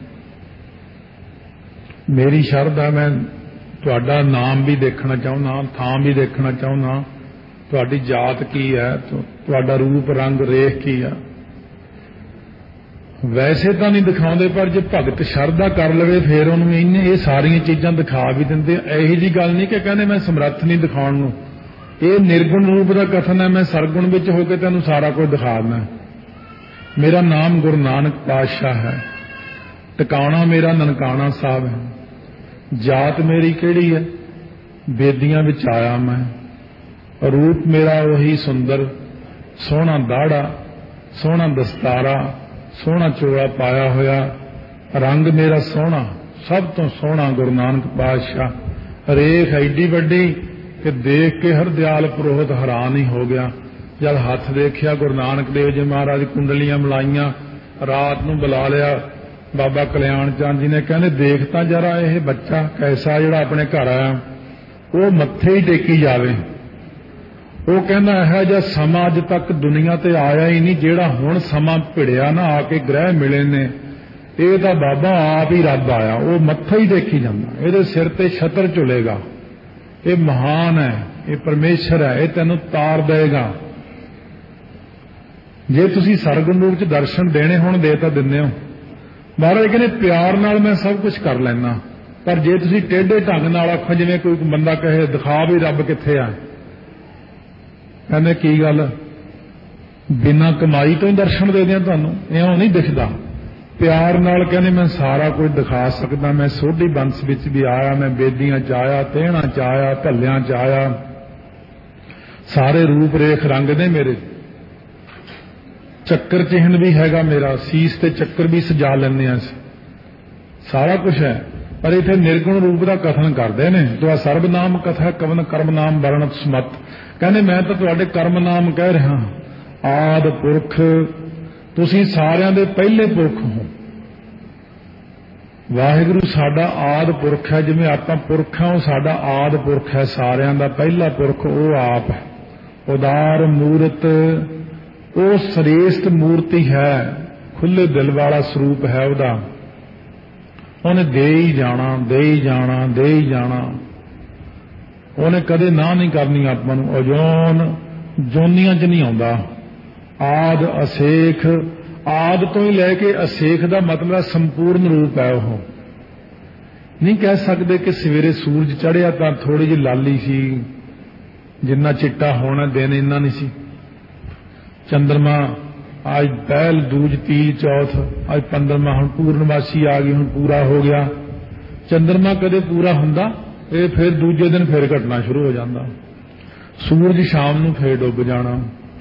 ਮੇਰੀ ਸ਼ਰਧਾ, ਮੈਂ ਤੁਹਾਡਾ ਨਾਮ ਵੀ ਦੇਖਣਾ ਚਾਹੁੰਦਾ, ਥਾਂ ਵੀ ਦੇਖਣਾ ਚਾਹੁੰਦਾ, ਤੁਹਾਡੀ ਜਾਤ ਕੀ ਹੈ, ਤੁਹਾਡਾ ਰੂਪ ਰੰਗ ਰੇਖ ਕੀ ਆ। ਵੈਸੇ ਤਾਂ ਨਹੀਂ ਦਿਖਾਉਂਦੇ, ਪਰ ਜੇ ਭਗਤ ਸ਼ਰਧਾ ਕਰ ਲਵੇ ਫਿਰ ਉਹਨੂੰ ਇਹ ਸਾਰੀਆਂ ਚੀਜ਼ਾਂ ਦਿਖਾ ਵੀ ਦਿੰਦੇ। ਇਹੋ ਜਿਹੀ ਗੱਲ ਨਹੀਂ ਕਿ ਕਹਿੰਦੇ ਮੈਂ ਸਮਰੱਥ ਨਹੀਂ ਦਿਖਾਉਣ ਨੂੰ। ਇਹ ਨਿਰਗੁਣ ਰੂਪ ਦਾ ਕਥਨ ਹੈ, ਮੈਂ ਸਰਗੁਣ ਵਿੱਚ ਹੋ ਕੇ ਤੈਨੂੰ ਸਾਰਾ ਕੁਝ ਦਿਖਾ ਦਿੰਦਾ। ਮੇਰਾ ਨਾਮ ਗੁਰੂ ਨਾਨਕ ਪਾਤਸ਼ਾਹ ਹੈ, ਟਿਕਾਣਾ ਮੇਰਾ ਨਨਕਾਣਾ ਸਾਹਿਬ ਹੈ। ਜਾਤ ਮੇਰੀ ਕਿਹੜੀ ਹੈ? ਬੇਦੀਆਂ ਵਿੱਚ ਆਇਆ ਮੈਂ। ਰੂਪ ਮੇਰਾ ਉਹੀ ਸੁੰਦਰ, ਸੋਹਣਾ ਦਾੜਾ, ਸੋਹਣਾ ਦਸਤਾਰਾ, ਸੋਹਣਾ ਚੋਲਾ ਪਾਇਆ ਹੋਇਆ। ਰੰਗ ਮੇਰਾ ਸੋਹਣਾ, ਸਭ ਤੋਂ ਸੋਹਣਾ ਗੁਰੂ ਨਾਨਕ ਪਾਤਸ਼ਾਹ। ਰੇਖ ਐਡੀ ਵੱਡੀ ਕਿ ਦੇਖ ਕੇ ਹਰਦਿਆਲ ਪੁਰੋਹਿਤ ਹੈਰਾਨ ਹੀ ਹੋ ਗਿਆ। ਜਦ ਹੱਥ ਦੇਖਿਆ ਗੁਰੂ ਨਾਨਕ ਦੇਵ ਜੀ ਮਹਾਰਾਜ, ਕੁੰਡਲੀਆਂ ਮਲਾਈਆਂ, ਰਾਤ ਨੂੰ ਬੁਲਾ ਲਿਆ ਬਾਬਾ ਕਲਿਆਣ ਚੰਦ ਜੀ ਨੇ। ਕਹਿੰਦੇ ਦੇਖ ਤਾਂ ਜਰਾ ਇਹ ਬੱਚਾ ਕੈਸਾ ਜਿਹੜਾ ਆਪਣੇ ਘਰ ਆਇਆ, ਉਹ ਮੱਥੇ ਹੀ ਟੇਕੀ ਜਾਵੇ। ਉਹ ਕਹਿੰਦਾ ਇਹੋ ਜਿਹਾ ਸਮਾਂ ਅੱਜ ਤੱਕ ਦੁਨੀਆ ਤੇ ਆਇਆ ਹੀ ਨਹੀਂ ਜਿਹੜਾ ਹੁਣ ਸਮਾਂ ਭਿੜਿਆ ਨਾ, ਆ ਕੇ ਗ੍ਰਹਿ ਮਿਲੇ ਨੇ। ਇਹ ਤਾਂ ਬਾਬਾ ਆਪ ਹੀ ਰੱਬ ਆਇਆ, ਉਹ ਮੱਥਾ ਹੀ ਦੇਖੀ ਜਾਂਦਾ। ਇਹਦੇ ਸਿਰ ਤੇ ਛਤਰ ਝੁਲੇਗਾ, ਇਹ ਮਹਾਨ ਹੈ, ਇਹ ਪਰਮੇਸ਼ਰ ਹੈ, ਇਹ ਤੈਨੂੰ ਤਾਰ ਦੇਗਾ। ਜੇ ਤੁਸੀਂ ਸਰਗੁਣ ਰੂਪ ਚ ਦਰਸ਼ਨ ਦੇਣੇ ਹੋਣ ਦੇ ਤਾਂ ਦਿੰਦੇ ਹੋ। ਮਹਾਰਾਜ ਕਹਿੰਦੇ ਪਿਆਰ ਨਾਲ ਮੈਂ ਸਭ ਕੁਝ ਕਰ ਲੈਣਾ, ਪਰ ਜੇ ਤੁਸੀਂ ਟੇਢੇ ਢੰਗ ਨਾਲ ਆਖੋ, ਜਿਵੇਂ ਕੋਈ ਬੰਦਾ ਕਹੇ ਦਿਖਾ ਵੀ ਰੱਬ ਕਿੱਥੇ ਆ, ਕਹਿੰਦੇ ਕੀ ਗੱਲ, ਬਿਨਾਂ ਕਮਾਈ ਤੋਂ ਹੀ ਦਰਸ਼ਨ ਦੇ ਦਿਆਂ ਤੁਹਾਨੂੰ, ਇਉਂ ਨਹੀਂ ਦਿਖਦਾ। ਪਿਆਰ ਨਾਲ ਕਹਿੰਦੇ ਮੈਂ ਸਾਰਾ ਕੁਝ ਦਿਖਾ ਸਕਦਾ, ਮੈਂ ਸੋਢੀ ਬੰਸ ਵਿੱਚ ਵੀ ਆਇਆ, ਮੈਂ ਬੇਦੀਆਂ ਚ ਆਇਆ, ਤਹਿਣਾ ਚ ਆਇਆ, ਭੱਲਿਆਂ ਚ ਆਇਆ, ਸਾਰੇ ਰੂਪ ਰੇਖ ਰੰਗ ਨੇ ਮੇਰੇ, ਚੱਕਰ ਚਿਹਨ ਵੀ ਹੈਗਾ ਮੇਰਾ, ਸੀਸ ਤੇ ਚੱਕਰ ਵੀ ਸਜਾ ਲੈਂਦੇ ਆ, ਸਾਰਾ ਕੁਝ ਹੈ। ਪਰ ਇੱਥੇ ਨਿਰਗੁਣ ਰੂਪ ਦਾ ਕਥਨ ਕਰਦੇ ਨੇ, ਤੁਹਾ ਸਰਬ ਨਾਮ ਕਥਾ ਕਵਨ ਕਰਮ ਨਾਮ ਵਰਣਤ ਸਮਤ। ਕਹਿੰਦੇ ਮੈਂ ਤਾਂ ਤੁਹਾਡੇ ਕਰਮ ਨਾਮ ਕਹਿ ਰਿਹਾ, ਆਦ ਪੁਰਖ, ਤੁਸੀਂ ਸਾਰਿਆਂ ਦੇ ਪਹਿਲੇ ਪੁਰਖ ਹੋ। ਵਾਹਿਗੁਰੂ ਸਾਡਾ ਆਦ ਪੁਰਖ ਹੈ, ਜਿਵੇਂ ਆਪਾਂ ਪੁਰਖ ਹਾਂ, ਉਹ ਸਾਡਾ ਆਦ ਪੁਰਖ ਹੈ, ਸਾਰਿਆਂ ਦਾ ਪਹਿਲਾ ਪੁਰਖ ਉਹ ਆਪ ਹੈ। ਉਦਾਰ ਮੂਰਤ, ਉਹ ਸ੍ਰੇਸ਼ਟ ਮੂਰਤੀ ਹੈ, ਖੁੱਲੇ ਦਿਲ ਵਾਲਾ ਸਰੂਪ ਹੈ ਉਹਦਾ, ਉਹਨੇ ਦੇ ਹੀ ਜਾਣਾ, ਦੇ ਹੀ ਜਾਣਾ, ਦੇ ਹੀ ਜਾਣਾ, ਉਹਨੇ ਕਦੇ ਨਾ ਨਹੀਂ ਕਰਨੀ ਆਪਾਂ ਨੂੰ। ਅਜੋਨ ਜੋਨੀਆਂ 'ਚ ਨਹੀਂ ਆਉਂਦਾ, ਆਦ ਅਸੇਖ, ਆਦ ਤੋਂ ਹੀ ਲੈ ਕੇ ਅਸੇਖ ਦਾ ਮਤਲਬ ਸੰਪੂਰਨ ਰੂਪ ਹੈ। ਉਹ ਨਹੀਂ ਕਹਿ ਸਕਦੇ ਕਿ ਸਵੇਰੇ ਸੂਰਜ ਚੜ੍ਹਿਆ ਤਾਂ ਥੋੜੀ ਜਿਹੀ ਲਾਲੀ ਸੀ, ਜਿੰਨਾ ਚਿੱਟਾ ਹੋਣਾ ਦਿਨ ਇੰਨਾ ਨਹੀਂ ਸੀ। ਚੰਦਰਮਾ ਅੱਜ ਪਹਿਲ ਦੂਜ ਤੀਜ ਚੌਥ, ਅੱਜ 15ਵਾਂ, ਹੁਣ ਪੂਰਨਮਾਸ਼ੀ ਆ ਗਈ, ਹੁਣ ਪੂਰਾ ਹੋ ਗਿਆ। ਚੰਦਰਮਾ ਕਦੇ ਪੂਰਾ ਹੁੰਦਾ, ਇਹ ਫਿਰ ਦੂਜੇ ਦਿਨ ਫਿਰ ਘਟਣਾ ਸ਼ੁਰੂ ਹੋ ਜਾਂਦਾ। ਸੂਰਜ ਸ਼ਾਮ ਨੂੰ ਫਿਰ ਡੁੱਬ ਜਾਣਾ।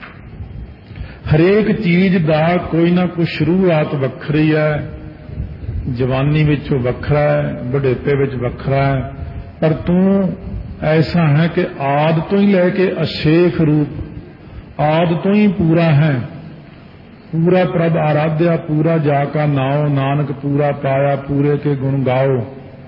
ਹਰੇਕ ਚੀਜ਼ ਦਾ ਕੋਈ ਨਾ ਕੋਈ ਸ਼ੁਰੂਆਤ ਵੱਖਰੀ ਹੈ, ਜਵਾਨੀ ਵਿੱਚੋਂ ਵੱਖਰਾ ਹੈ, ਬੁਢੇਪੇ ਵਿੱਚ ਵੱਖਰਾ ਹੈ, ਪਰ ਤੂੰ ਐਸਾ ਹੈ ਕਿ ਆਦ ਤੋਂ ਹੀ ਲੈ ਕੇ ਅਸ਼ੇਖ ਰੂਪ, ਆਦ ਤੋਂ ਹੀ ਪੂਰਾ ਹੈ। ਪੂਰਾ ਪ੍ਰਭ ਆਰਾਧਿਆ, ਪੂਰਾ ਜਾ ਕਾ ਨਾਉ, ਨਾਨਕ ਪੂਰਾ ਪਾਇਆ, ਪੂਰੇ ਕੇ ਗੁਣ ਗਾਓ।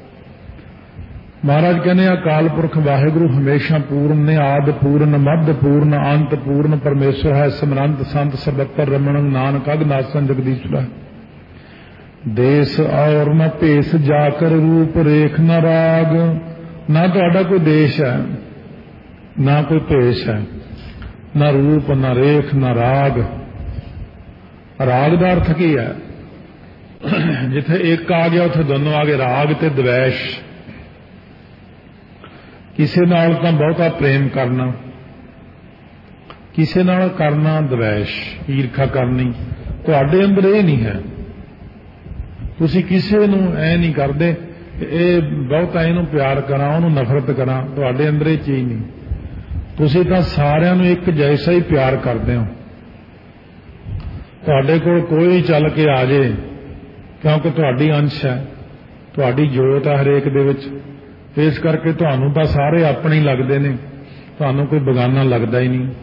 ਮਹਾਰਾਜ ਕਹਿੰਦੇ ਅਕਾਲ ਪੁਰਖ ਵਾਹਿਗੁਰੂ ਹਮੇਸ਼ਾ ਪੂਰਨ ਨੇ, ਆਦ ਪੂਰਨ, ਮੱਧ ਪੂਰਨ, ਅੰਤ ਪੂਰਨ ਪਰਮੇਸ਼ਰ ਹੈ। ਸਿਮਰੰਤ ਸੰਤ ਸਰਬੱਤਰ ਰਮਣ, ਨਾਨਕ ਅਗਨਾਸਨ ਜਗਦੀਸ਼ਵਰ। ਦੇਸ ਔਰ ਨ ਭੇਸ ਜਾ ਕਰ ਰੂਪ ਰੇਖ ਨ ਰਾਗ। ਨਾ ਤੁਹਾਡਾ ਕੋਈ ਦੇਸ਼ ਹੈ, ਨਾ ਕੋਈ ਭੇਸ ਹੈ, ਨਾ ਰੂਪ, ਨਾ ਰੇਖ, ਨਾ ਰਾਗ। ਰਾਗ ਦਾ ਅਰਥ ਕੀ ਹੈ? ਜਿੱਥੇ ਇੱਕ ਆ ਗਿਆ ਉੱਥੇ ਦੋਨੋਂ ਆ ਗਏ, ਰਾਗ ਤੇ ਦਵੈਸ਼। ਕਿਸੇ ਨਾਲ ਤਾਂ ਬਹੁਤਾ ਪ੍ਰੇਮ ਕਰਨਾ, ਕਿਸੇ ਨਾਲ ਕਰਨਾ ਦਵੈਸ਼, ਈਰਖਾ ਕਰਨੀ। ਤੁਹਾਡੇ ਅੰਦਰ ਇਹ ਨਹੀਂ ਹੈ, ਤੁਸੀਂ ਕਿਸੇ ਨੂੰ ਐ ਨਹੀਂ ਕਰਦੇ ਕਿ ਇਹ ਬਹੁਤਾ ਇਹਨੂੰ ਪਿਆਰ ਕਰਾਂ, ਉਹਨੂੰ ਨਫ਼ਰਤ ਕਰਾਂ। ਤੁਹਾਡੇ ਅੰਦਰ ਇਹ ਚੀਜ਼ ਨਹੀਂ। ਤੁਸੀਂ ਤਾਂ ਸਾਰਿਆਂ ਨੂੰ ਇੱਕ ਜੈਸਾ ਹੀ ਪਿਆਰ ਕਰਦੇ ਹੋ। ਤੁਹਾਡੇ ਕੋਲ ਕੋਈ ਚੱਲ ਕੇ ਆ ਜੇ, ਕਿਉਂਕਿ ਤੁਹਾਡੀ ਅੰਸ਼ ਹੈ, ਤੁਹਾਡੀ ਜੋਤ ਹੈ ਹਰੇਕ ਦੇ ਵਿੱਚ, ਇਸ ਕਰਕੇ ਤੁਹਾਨੂੰ ਤਾਂ ਸਾਰੇ ਆਪਣੇ ਹੀ ਲੱਗਦੇ ਨੇ, ਤੁਹਾਨੂੰ ਕੋਈ ਬੇਗਾਨਾ ਲੱਗਦਾ ਹੀ ਨਹੀਂ।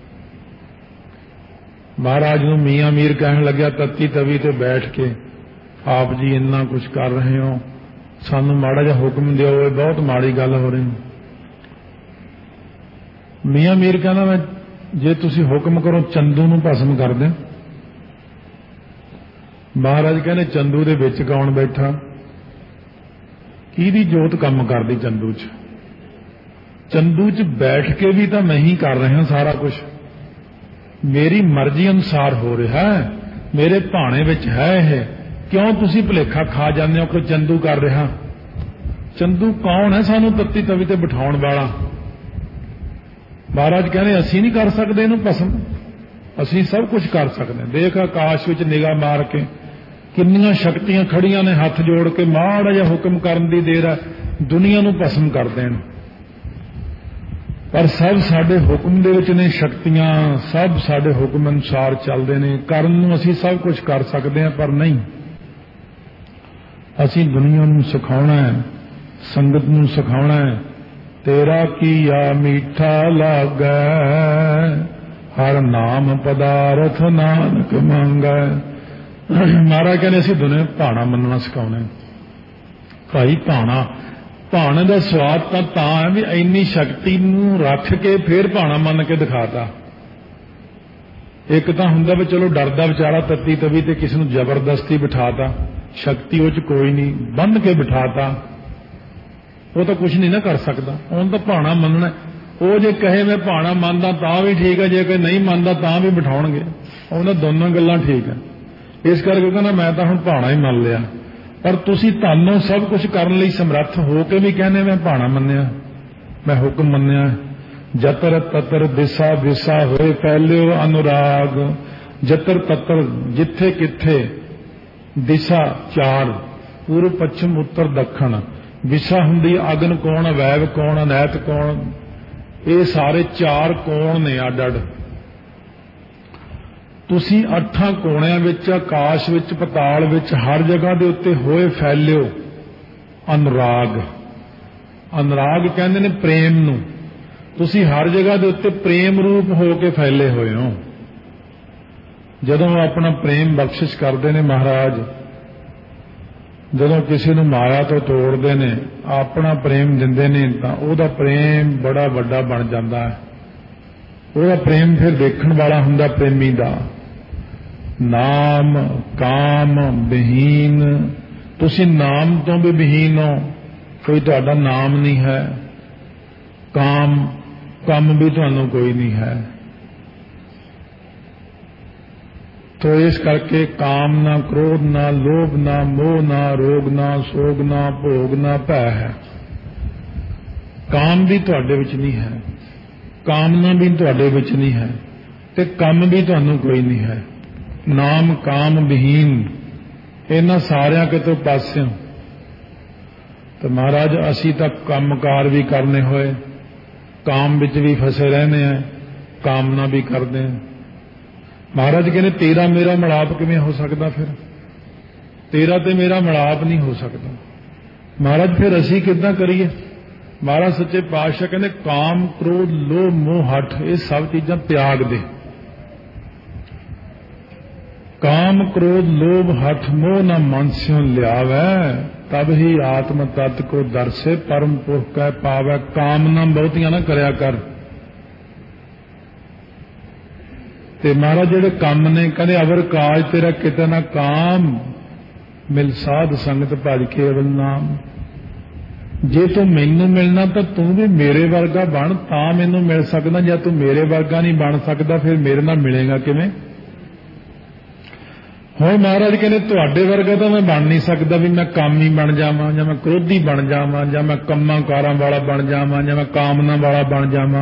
ਮਹਾਰਾਜ ਨੂੰ ਮੀਆਂ ਮੀਰ ਕਹਿਣ ਲੱਗਿਆ ਤੱਤੀ ਤਵੀ ਤੇ ਬੈਠ ਕੇ, ਆਪ ਜੀ ਇੰਨਾ ਕੁਝ ਕਰ ਰਹੇ ਹੋ, ਸਾਨੂੰ ਮਾੜਾ ਜਿਹਾ ਹੁਕਮ ਦਿਓ, ਇਹ ਬਹੁਤ ਮਾੜੀ ਗੱਲ ਹੋ ਰਹੀ। ਮੀਆਂ ਮੀਰ ਕਹਿੰਦਾ ਮੈਂ ਜੇ ਤੁਸੀਂ ਹੁਕਮ ਕਰੋ ਚੰਦੂ ਨੂੰ ਭਸਮ ਕਰ ਦਿਓ। ਮਹਾਰਾਜ ਕਹਿੰਦੇ ਚੰਦੂ ਦੇ ਵਿੱਚ ਕੌਣ ਬੈਠਾ? ਕਿਹਦੀ ਜੋਤ ਕੰਮ ਕਰਦੀ ਚੰਦੂ 'ਚ? ਚੰਦੂ 'ਚ ਬੈਠ ਕੇ ਵੀ ਤਾਂ ਮੈਂ ਹੀ ਕਰ ਰਿਹਾ ਸਾਰਾ ਕੁਝ, ਮੇਰੀ ਮਰਜ਼ੀ ਅਨੁਸਾਰ ਹੋ ਰਿਹਾ ਹੈ, ਮੇਰੇ ਭਾਣੇ ਵਿੱਚ ਹੈ ਇਹ। ਕਿਉਂ ਤੁਸੀਂ ਭੁਲੇਖਾ ਖਾ ਜਾਂਦੇ ਹੋ ਕਿ ਚੰਦੂ ਕਰ ਰਿਹਾ? ਚੰਦੂ ਕੌਣ ਹੈ ਸਾਨੂੰ ਤੱਤੀ ਤਵੀ ਤੇ ਬਿਠਾਉਣ ਵਾਲਾ? ਮਹਾਰਾਜ ਕਹਿੰਦੇ ਅਸੀਂ ਨਹੀਂ ਕਰ ਸਕਦੇ ਇਹਨੂੰ ਭਸਮ, ਅਸੀਂ ਸਭ ਕੁਝ ਕਰ ਸਕਦੇ ਹਾਂ। ਦੇਖ ਆਕਾਸ਼ ਵਿੱਚ ਨਿਗਾਹ ਮਾਰ ਕੇ ਕਿੰਨੀਆਂ ਸ਼ਕਤੀਆਂ ਖੜੀਆਂ ਨੇ, ਹੱਥ ਜੋੜ ਕੇ ਮਾੜਾ ਜਿਹਾ ਹੁਕਮ ਕਰਨ ਦੀ ਦੇਰ ਹੈ, ਦੁਨੀਆ ਨੂੰ ਭਸਮ ਕਰ ਦੇਣ। ਪਰ ਸਭ ਸਾਡੇ ਹੁਕਮ ਦੇ ਵਿੱਚ ਨੇ ਸ਼ਕਤੀਆਂ, ਸਭ ਸਾਡੇ ਹੁਕਮ ਅਨੁਸਾਰ ਚੱਲਦੇ ਨੇ। ਕਰਨ ਨੂੰ ਅਸੀਂ ਸਭ ਕੁਝ ਕਰ ਸਕਦੇ ਹਾਂ, ਪਰ ਨਹੀਂ। ਅਸੀਂ ਦੁਨੀਆ ਨੂੰ ਸਿਖਾਉਣਾ ਹੈ, ਸੰਗਤ ਨੂੰ ਸਿਖਾਉਣਾ ਹੈ, ਤੇਰਾ ਕੀਆ ਮੀਠਾ ਲਾਗੈ, ਹਰ ਨਾਮ ਪਦਾਰਥ ਨਾਨਕ ਮੰਗੈ। ਮਹਾਰਾਜ ਕਹਿੰਦੇ ਅਸੀਂ ਦੁਨੀਆ ਭਾਣਾ ਮੰਨਣਾ ਸਿਖਾਉਣਾ। ਭਾਈ ਭਾਣੇ ਦਾ ਸਵਾਦ ਤਾਂ ਹੈ ਵੀ ਇੰਨੀ ਸ਼ਕਤੀ ਨੂੰ ਰੱਖ ਕੇ ਫਿਰ ਭਾਣਾ ਮੰਨ ਕੇ ਦਿਖਾਤਾ। ਇੱਕ ਤਾਂ ਹੁੰਦਾ ਵੀ ਚਲੋ ਡਰਦਾ ਵਿਚਾਰਾ ਤੱਤੀ ਤਵੀ ਤੇ ਕਿਸੇ ਨੂੰ ਜ਼ਬਰਦਸਤੀ ਬਿਠਾਤਾ, ਸ਼ਕਤੀ ਉਹ 'ਚ ਕੋਈ ਨਹੀਂ, ਬੰਨ੍ਹ ਕੇ ਬਿਠਾਤਾ। ਉਹ ਤਾਂ ਕੁਝ ਨਹੀਂ ਨਾ ਕਰ ਸਕਦਾ, ਉਹਨੂੰ ਤਾਂ ਭਾਣਾ ਮੰਨਣਾ। ਉਹ ਜੇ ਕਹੇ ਮੈਂ ਭਾਣਾ ਮੰਨਦਾ ਤਾਂ ਵੀ ਠੀਕ ਹੈ, ਜੇ ਕੋਈ ਨਹੀਂ ਮੰਨਦਾ ਤਾਂ ਵੀ ਬਿਠਾਉਣਗੇ। ਉਹਨਾਂ ਦੋਨੋਂ ਗੱਲਾਂ ਠੀਕ ਹੈ। ਇਸ ਕਰਕੇ ਕਹਿੰਦਾ ਮੈਂ ਤਾਂ ਹੁਣ ਭਾਣਾ ਹੀ ਮੰਨ ਲਿਆ। ਪਰ ਤੁਸੀਂ ਤੁਹਾਨੂੰ ਸਭ ਕੁਝ ਕਰਨ ਲਈ ਸਮਰੱਥ ਹੋ ਕੇ ਵੀ ਕਹਿੰਦੇ ਮੈਂ ਭਾਣਾ ਮੰਨਿਆ, ਮੈਂ ਹੁਕਮ ਮੰਨਿਆ। ਜਤਰ ਤਤਰ ਦਿਸਾ ਵਿਸਾ ਹੋਏ ਫੈਲਿਓ ਅਨੁਰਾਗ। ਜਤਰ ਤਤਰ ਜਿੱਥੇ ਕਿੱਥੇ, ਦਿਸ਼ਾ ਚਾਰ, ਪੂਰਬ ਪੱਛਮ ਉੱਤਰ ਦੱਖਣ, ਵਿਸ਼ਾ ਹੁੰਦੀ ਅਗਨ ਕੌਣ, ਅਵੈਵ ਕੌਣ, ਅਨੈਤ ਕੌਣ, ਇਹ ਸਾਰੇ ਚਾਰ ਕੋਣ ਨੇ ਅੱਡ ਅੱਡ। ਤੁਸੀਂ ਅੱਠਾਂ ਕੋਣਿਆਂ ਵਿੱਚ, ਆਕਾਸ਼ ਵਿੱਚ, ਪਤਾਲ ਵਿੱਚ, ਹਰ ਜਗ੍ਹਾ ਦੇ ਉੱਤੇ ਹੋਏ ਫੈਲਿਓ ਅਨੁਰਾਗ। ਅਨੁਰਾਗ ਕਹਿੰਦੇ ਨੇ ਪ੍ਰੇਮ ਨੂੰ। ਤੁਸੀਂ ਹਰ ਜਗ੍ਹਾ ਦੇ ਉੱਤੇ ਪ੍ਰੇਮ ਰੂਪ ਹੋ ਕੇ ਫੈਲੇ ਹੋਏ ਹੋ। ਜਦੋਂ ਆਪਣਾ ਪ੍ਰੇਮ ਬਖਸ਼ਿਸ਼ ਕਰਦੇ ਨੇ ਮਹਾਰਾਜ, ਜਦੋਂ ਕਿਸੇ ਨੂੰ ਮਾਇਆ ਤੋਂ ਤੋੜਦੇ ਨੇ, ਆਪਣਾ ਪ੍ਰੇਮ ਦਿੰਦੇ ਨੇ, ਤਾਂ ਉਹਦਾ ਪ੍ਰੇਮ ਬੜਾ ਵੱਡਾ ਬਣ ਜਾਂਦਾ ਹੈ। ਉਹਦਾ ਪ੍ਰੇਮ ਫਿਰ ਦੇਖਣ ਵਾਲਾ ਹੁੰਦਾ ਪ੍ਰੇਮੀ ਦਾ। ਨਾਮ ਕਾਮ ਵਿਹੀਨ, ਤੁਸੀਂ ਨਾਮ ਤੋਂ ਵੀ ਵਿਹੀਨ ਹੋ, ਕੋਈ ਤੁਹਾਡਾ ਨਾਮ ਨਹੀਂ ਹੈ। ਕੰਮ ਵੀ ਤੁਹਾਨੂੰ ਕੋਈ ਨਹੀਂ ਹੈ। ਤੋ ਇਸ ਕਰਕੇ ਕਾਮ ਨਾ, ਕ੍ਰੋਧ ਨਾ, ਲੋਭ ਨਾ, ਮੋਹ ਨਾ, ਰੋਗ ਨਾ, ਸੋਗ ਨਾ, ਭੋਗ ਨਾ, ਭੈ ਹੈ। ਕਾਮ ਵੀ ਤੁਹਾਡੇ ਵਿੱਚ ਨਹੀਂ ਹੈ, ਕਾਮਨਾ ਵੀ ਤੁਹਾਡੇ ਵਿੱਚ ਨਹੀਂ ਹੈ, ਤੇ ਕੰਮ ਵੀ ਤੁਹਾਨੂੰ ਕੋਈ ਨਹੀਂ ਹੈ। ਨਾਮ ਕਾਮ ਵਿਹੀਨ, ਇਹਨਾਂ ਸਾਰਿਆਂ ਕਿਤੋਂ ਪਾਸਿਓਂ। ਤੇ ਮਹਾਰਾਜ ਅਸੀਂ ਤਾਂ ਕੰਮਕਾਰ ਵੀ ਕਰਨੇ ਹੋਏ, ਕਾਮ ਵਿੱਚ ਵੀ ਫਸੇ ਰਹਿੰਦੇ ਆ, ਕਾਮਨਾ ਵੀ ਕਰਦੇ ਆ। ਮਹਾਰਾਜ ਕਹਿੰਦੇ ਤੇਰਾ ਮੇਰਾ ਮਿਲਾਪ ਕਿਵੇਂ ਹੋ ਸਕਦਾ? ਫਿਰ ਤੇਰਾ ਤੇ ਮੇਰਾ ਮਿਲਾਪ ਨਹੀਂ ਹੋ ਸਕਦਾ। ਮਹਾਰਾਜ ਫਿਰ ਅਸੀਂ ਕਿੱਦਾਂ ਕਰੀਏ? ਮਹਾਰਾਜ ਸੱਚੇ ਪਾਤਸ਼ਾਹ ਕਹਿੰਦੇ ਕਾਮ ਕ੍ਰੋਧ ਲੋਭ ਮੋਹ ਹਠ, ਇਹ ਸਭ ਚੀਜ਼ਾਂ ਤਿਆਗ ਦੇ। ਕਾਮ ਕ੍ਰੋਧ ਲੋਭ ਹਠ ਮੋਹ ਨਾ ਮਨ ਸਿਉ ਲਿਆਵੈ, ਤਬ ਹੀ ਆਤਮ ਤਤ ਕੋ ਦਰਸੇ ਪਰਮ ਪੁਰਖ ਕੈ ਪਾਵੈ। ਕਾਮਨਾ ਬਹੁਤੀਆਂ ਨਾ ਕਰਿਆ ਕਰ। ਤੇ ਮਹਾਰਾਜ ਜਿਹੜੇ ਕੰਮ ਨੇ, ਕਹਿੰਦੇ ਅਵਰ ਕਾਜ ਤੇਰਾ ਕਿਤੇ ਨਾ ਕਾਮ, ਮਿਲ ਸਾਧ ਸੰਗਤ ਭਜ ਕੇਵਲ ਨਾਮ। ਜੇ ਤੂੰ ਮੈਨੂੰ ਮਿਲਣਾ ਤਾਂ ਤੂੰ ਵੀ ਮੇਰੇ ਵਰਗਾ ਬਣ, ਤਾਂ ਮੈਨੂੰ ਮਿਲ ਸਕਦਾ। ਜੇ ਤੂੰ ਮੇਰੇ ਵਰਗਾ ਨਹੀਂ ਬਣ ਸਕਦਾ, ਫਿਰ ਮੇਰੇ ਨਾਲ ਮਿਲੇਗਾ ਕਿਵੇਂ? ਹੁਣ ਮਹਾਰਾਜ ਕਹਿੰਦੇ ਤੁਹਾਡੇ ਵਰਗਾ ਤਾਂ ਮੈਂ ਬਣ ਨਹੀਂ ਸਕਦਾ, ਵੀ ਮੈਂ ਕਾਮੀ ਬਣ ਜਾਵਾਂ, ਜਾਂ ਮੈਂ ਕ੍ਰੋਧੀ ਬਣ ਜਾਵਾਂ, ਜਾਂ ਮੈਂ ਕੰਮਾਂ ਕਾਰਾਂ ਵਾਲਾ ਬਣ ਜਾਵਾਂ, ਜਾਂ ਮੈਂ ਕਾਮਨਾ ਵਾਲਾ ਬਣ ਜਾਵਾਂ।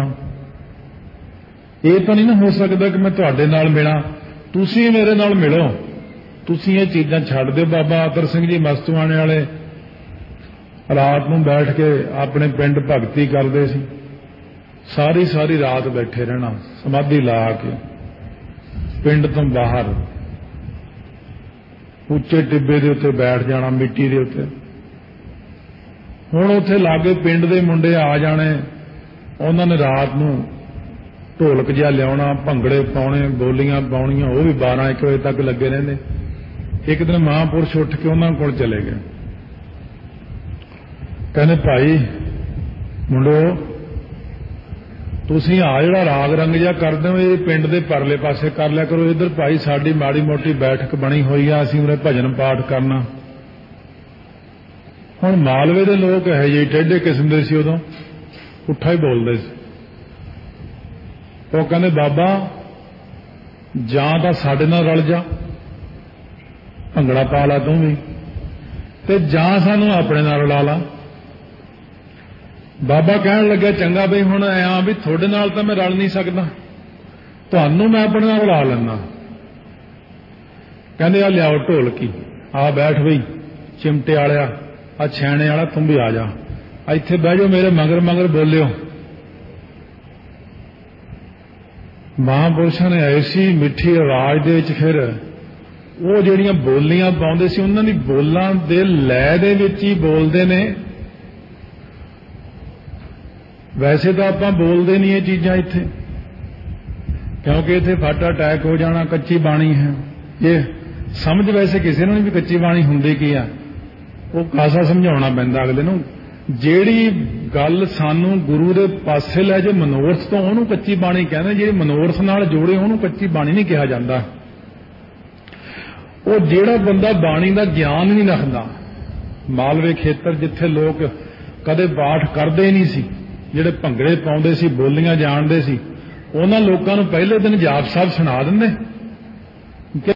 ਇਹ ਤਾਂ ਨਹੀਂ ਨਾ ਹੋ ਸਕਦਾ ਕਿ ਮੈਂ ਤੁਹਾਡੇ ਨਾਲ ਮਿਲਾਂ। ਤੁਸੀਂ ਮੇਰੇ ਨਾਲ ਮਿਲੋ, ਤੁਸੀਂ ਇਹ ਚੀਜ਼ਾਂ ਛੱਡ ਦਿਓ। ਬਾਬਾ ਆਦਰ ਸਿੰਘ ਜੀ ਮਸਤੂਆਣੇ ਵਾਲੇ ਰਾਤ ਨੂੰ ਬੈਠ ਕੇ ਆਪਣੇ ਪਿੰਡ ਭਗਤੀ ਕਰਦੇ ਸੀ। ਸਾਰੀ ਰਾਤ ਬੈਠੇ ਰਹਿਣਾ, ਸਮਾਧੀ ਲਾ ਕੇ ਪਿੰਡ ਤੋਂ ਬਾਹਰ ਉੱਚੇ ਟਿੱਬੇ ਦੇ ਉੱਤੇ ਬੈਠ ਜਾਣਾ, ਮਿੱਟੀ ਦੇ ਉੱਤੇ। ਹੁਣ ਉੱਥੇ ਲਾਗੇ ਪਿੰਡ ਦੇ ਮੁੰਡੇ ਆ ਜਾਣੇ, ਉਹਨਾਂ ਨੇ ਰਾਤ ਨੂੰ ਢੋਲਕ ਜਿਹਾ ਲਿਆਉਣਾ, ਭੰਗੜੇ ਪਾਉਣੇ, ਬੋਲੀਆਂ ਪਾਉਣੀਆਂ, ਉਹ ਵੀ 12-1 ਵਜੇ ਤੱਕ ਲੱਗੇ ਰਹਿੰਦੇ। ਇੱਕ ਦਿਨ ਮਹਾਂਪੁਰਸ਼ ਉੱਠ ਕੇ ਉਹਨਾਂ ਕੋਲ ਚਲੇ ਗਏ, ਕਹਿੰਦੇ ਭਾਈ ਮੁੰਡੋ, ਤੁਸੀਂ ਆ ਜਿਹੜਾ ਰਾਗ ਰੰਗ ਜਿਹਾ ਕਰਦੇ ਹੋ, ਇਹ ਪਿੰਡ ਦੇ ਪਰਲੇ ਪਾਸੇ ਕਰ ਲਿਆ ਕਰੋ। ਇੱਧਰ ਭਾਈ ਸਾਡੀ ਮਾੜੀ ਮੋਟੀ ਬੈਠਕ ਬਣੀ ਹੋਈ ਆ, ਅਸੀਂ ਉਰੇ ਭਜਨ ਪਾਠ ਕਰਨਾ। ਹੁਣ ਮਾਲਵੇ ਦੇ ਲੋਕ ਇਹੋ ਜਿਹੇ ਟੇਢੇ ਕਿਸਮ ਦੇ ਸੀ, ਉਦੋਂ ਪੁੱਠਾ ਹੀ ਬੋਲਦੇ ਸੀ। ਉਹ ਕਹਿੰਦੇ ਬਾਬਾ ਜਾਂ ਤਾਂ ਸਾਡੇ ਨਾਲ ਰਲ ਜਾ, ਭੰਗੜਾ ਪਾ ਲਾ ਤੂੰ ਵੀ, ਤੇ ਜਾਂ ਸਾਨੂੰ ਆਪਣੇ ਨਾਲ ਰਲਾ ਲਾ। ਬਾਬਾ ਕਹਿਣ ਲੱਗਾ ਚੰਗਾ ਬਈ ਹੁਣ ਐਂ ਵੀ ਤੁਹਾਡੇ ਨਾਲ ਤਾਂ ਮੈਂ ਰਲ ਨਹੀਂ ਸਕਦਾ, ਤੁਹਾਨੂੰ ਮੈਂ ਆਪਣੇ ਨਾਲ ਰਲਾ ਲੈਂਦਾ। ਕਹਿੰਦੇ ਆ ਲਿਆਓ ਢੋਲਕੀ, ਆ ਬੈਠ ਬਈ ਚਿਮਟੇ ਵਾਲਿਆ, ਆ ਛੈਣੇ ਵਾਲਾ, ਤੂੰ ਵੀ ਆ ਜਾ, ਇੱਥੇ ਬਹਿ ਜਾਓ, ਮੇਰੇ ਮਗਰ ਮਗਰ ਬੋਲਿਓ। ਮਹਾਂਪੁਰਸ਼ਾਂ ਨੇ ਐਸੀ ਮਿੱਠੀ ਆਵਾਜ਼ ਦੇ ਵਿੱਚ ਫਿਰ ਉਹ ਜਿਹੜੀਆਂ ਬੋਲੀਆਂ ਪਾਉਂਦੇ ਸੀ, ਉਹਨਾਂ ਦੀ ਬੋਲਾਂ ਦੇ ਲੈਅ ਦੇ ਵਿੱਚ ਹੀ ਬੋਲਦੇ ਨੇ। ਵੈਸੇ ਤਾਂ ਆਪਾਂ ਬੋਲਦੇ ਨਹੀਂ ਇਹ ਚੀਜ਼ਾਂ ਇੱਥੇ, ਕਿਉਂਕਿ ਇੱਥੇ ਫਟ ਅਟੈਕ ਹੋ ਜਾਣਾ, ਕੱਚੀ ਬਾਣੀ ਹੈ। ਇਹ ਸਮਝ ਵੈਸੇ ਕਿਸੇ ਨੂੰ ਨਹੀਂ ਵੀ ਕੱਚੀ ਬਾਣੀ ਹੁੰਦੀ ਕੀ ਆ, ਉਹ ਖਾਸਾ ਸਮਝਾਉਣਾ ਪੈਂਦਾ ਅਗਲੇ ਨੂੰ। ਜਿਹੜੀ ਗੱਲ ਸਾਨੂੰ ਗੁਰੂ ਦੇ ਪਾਸੇ ਲੈ ਜੇ ਮਨੋਰਥ ਤੋਂ, ਉਹਨੂੰ ਕੱਚੀ ਬਾਣੀ ਕਹਿੰਦੇ। ਜਿਹੜੇ ਮਨੋਰਥ ਨਾਲ ਜੋੜੇ ਉਹਨੂੰ ਕੱਚੀ ਬਾਣੀ ਨਹੀਂ ਕਿਹਾ ਜਾਂਦਾ। ਉਹ ਜਿਹੜਾ ਬੰਦਾ ਬਾਣੀ ਦਾ ਗਿਆਨ ਨਹੀਂ ਰੱਖਦਾ, ਮਾਲਵੇ ਖੇਤਰ ਜਿੱਥੇ ਲੋਕ ਕਦੇ ਪਾਠ ਕਰਦੇ ਨਹੀਂ ਸੀ, ਜਿਹੜੇ ਭੰਗੜੇ ਪਾਉਂਦੇ ਸੀ, ਬੋਲੀਆਂ ਜਾਣਦੇ ਸੀ, ਉਹਨਾਂ ਲੋਕਾਂ ਨੂੰ ਪਹਿਲੇ ਦਿਨ ਜਾਪ ਸਾਹਿਬ ਸੁਣਾ ਦਿੰਦੇ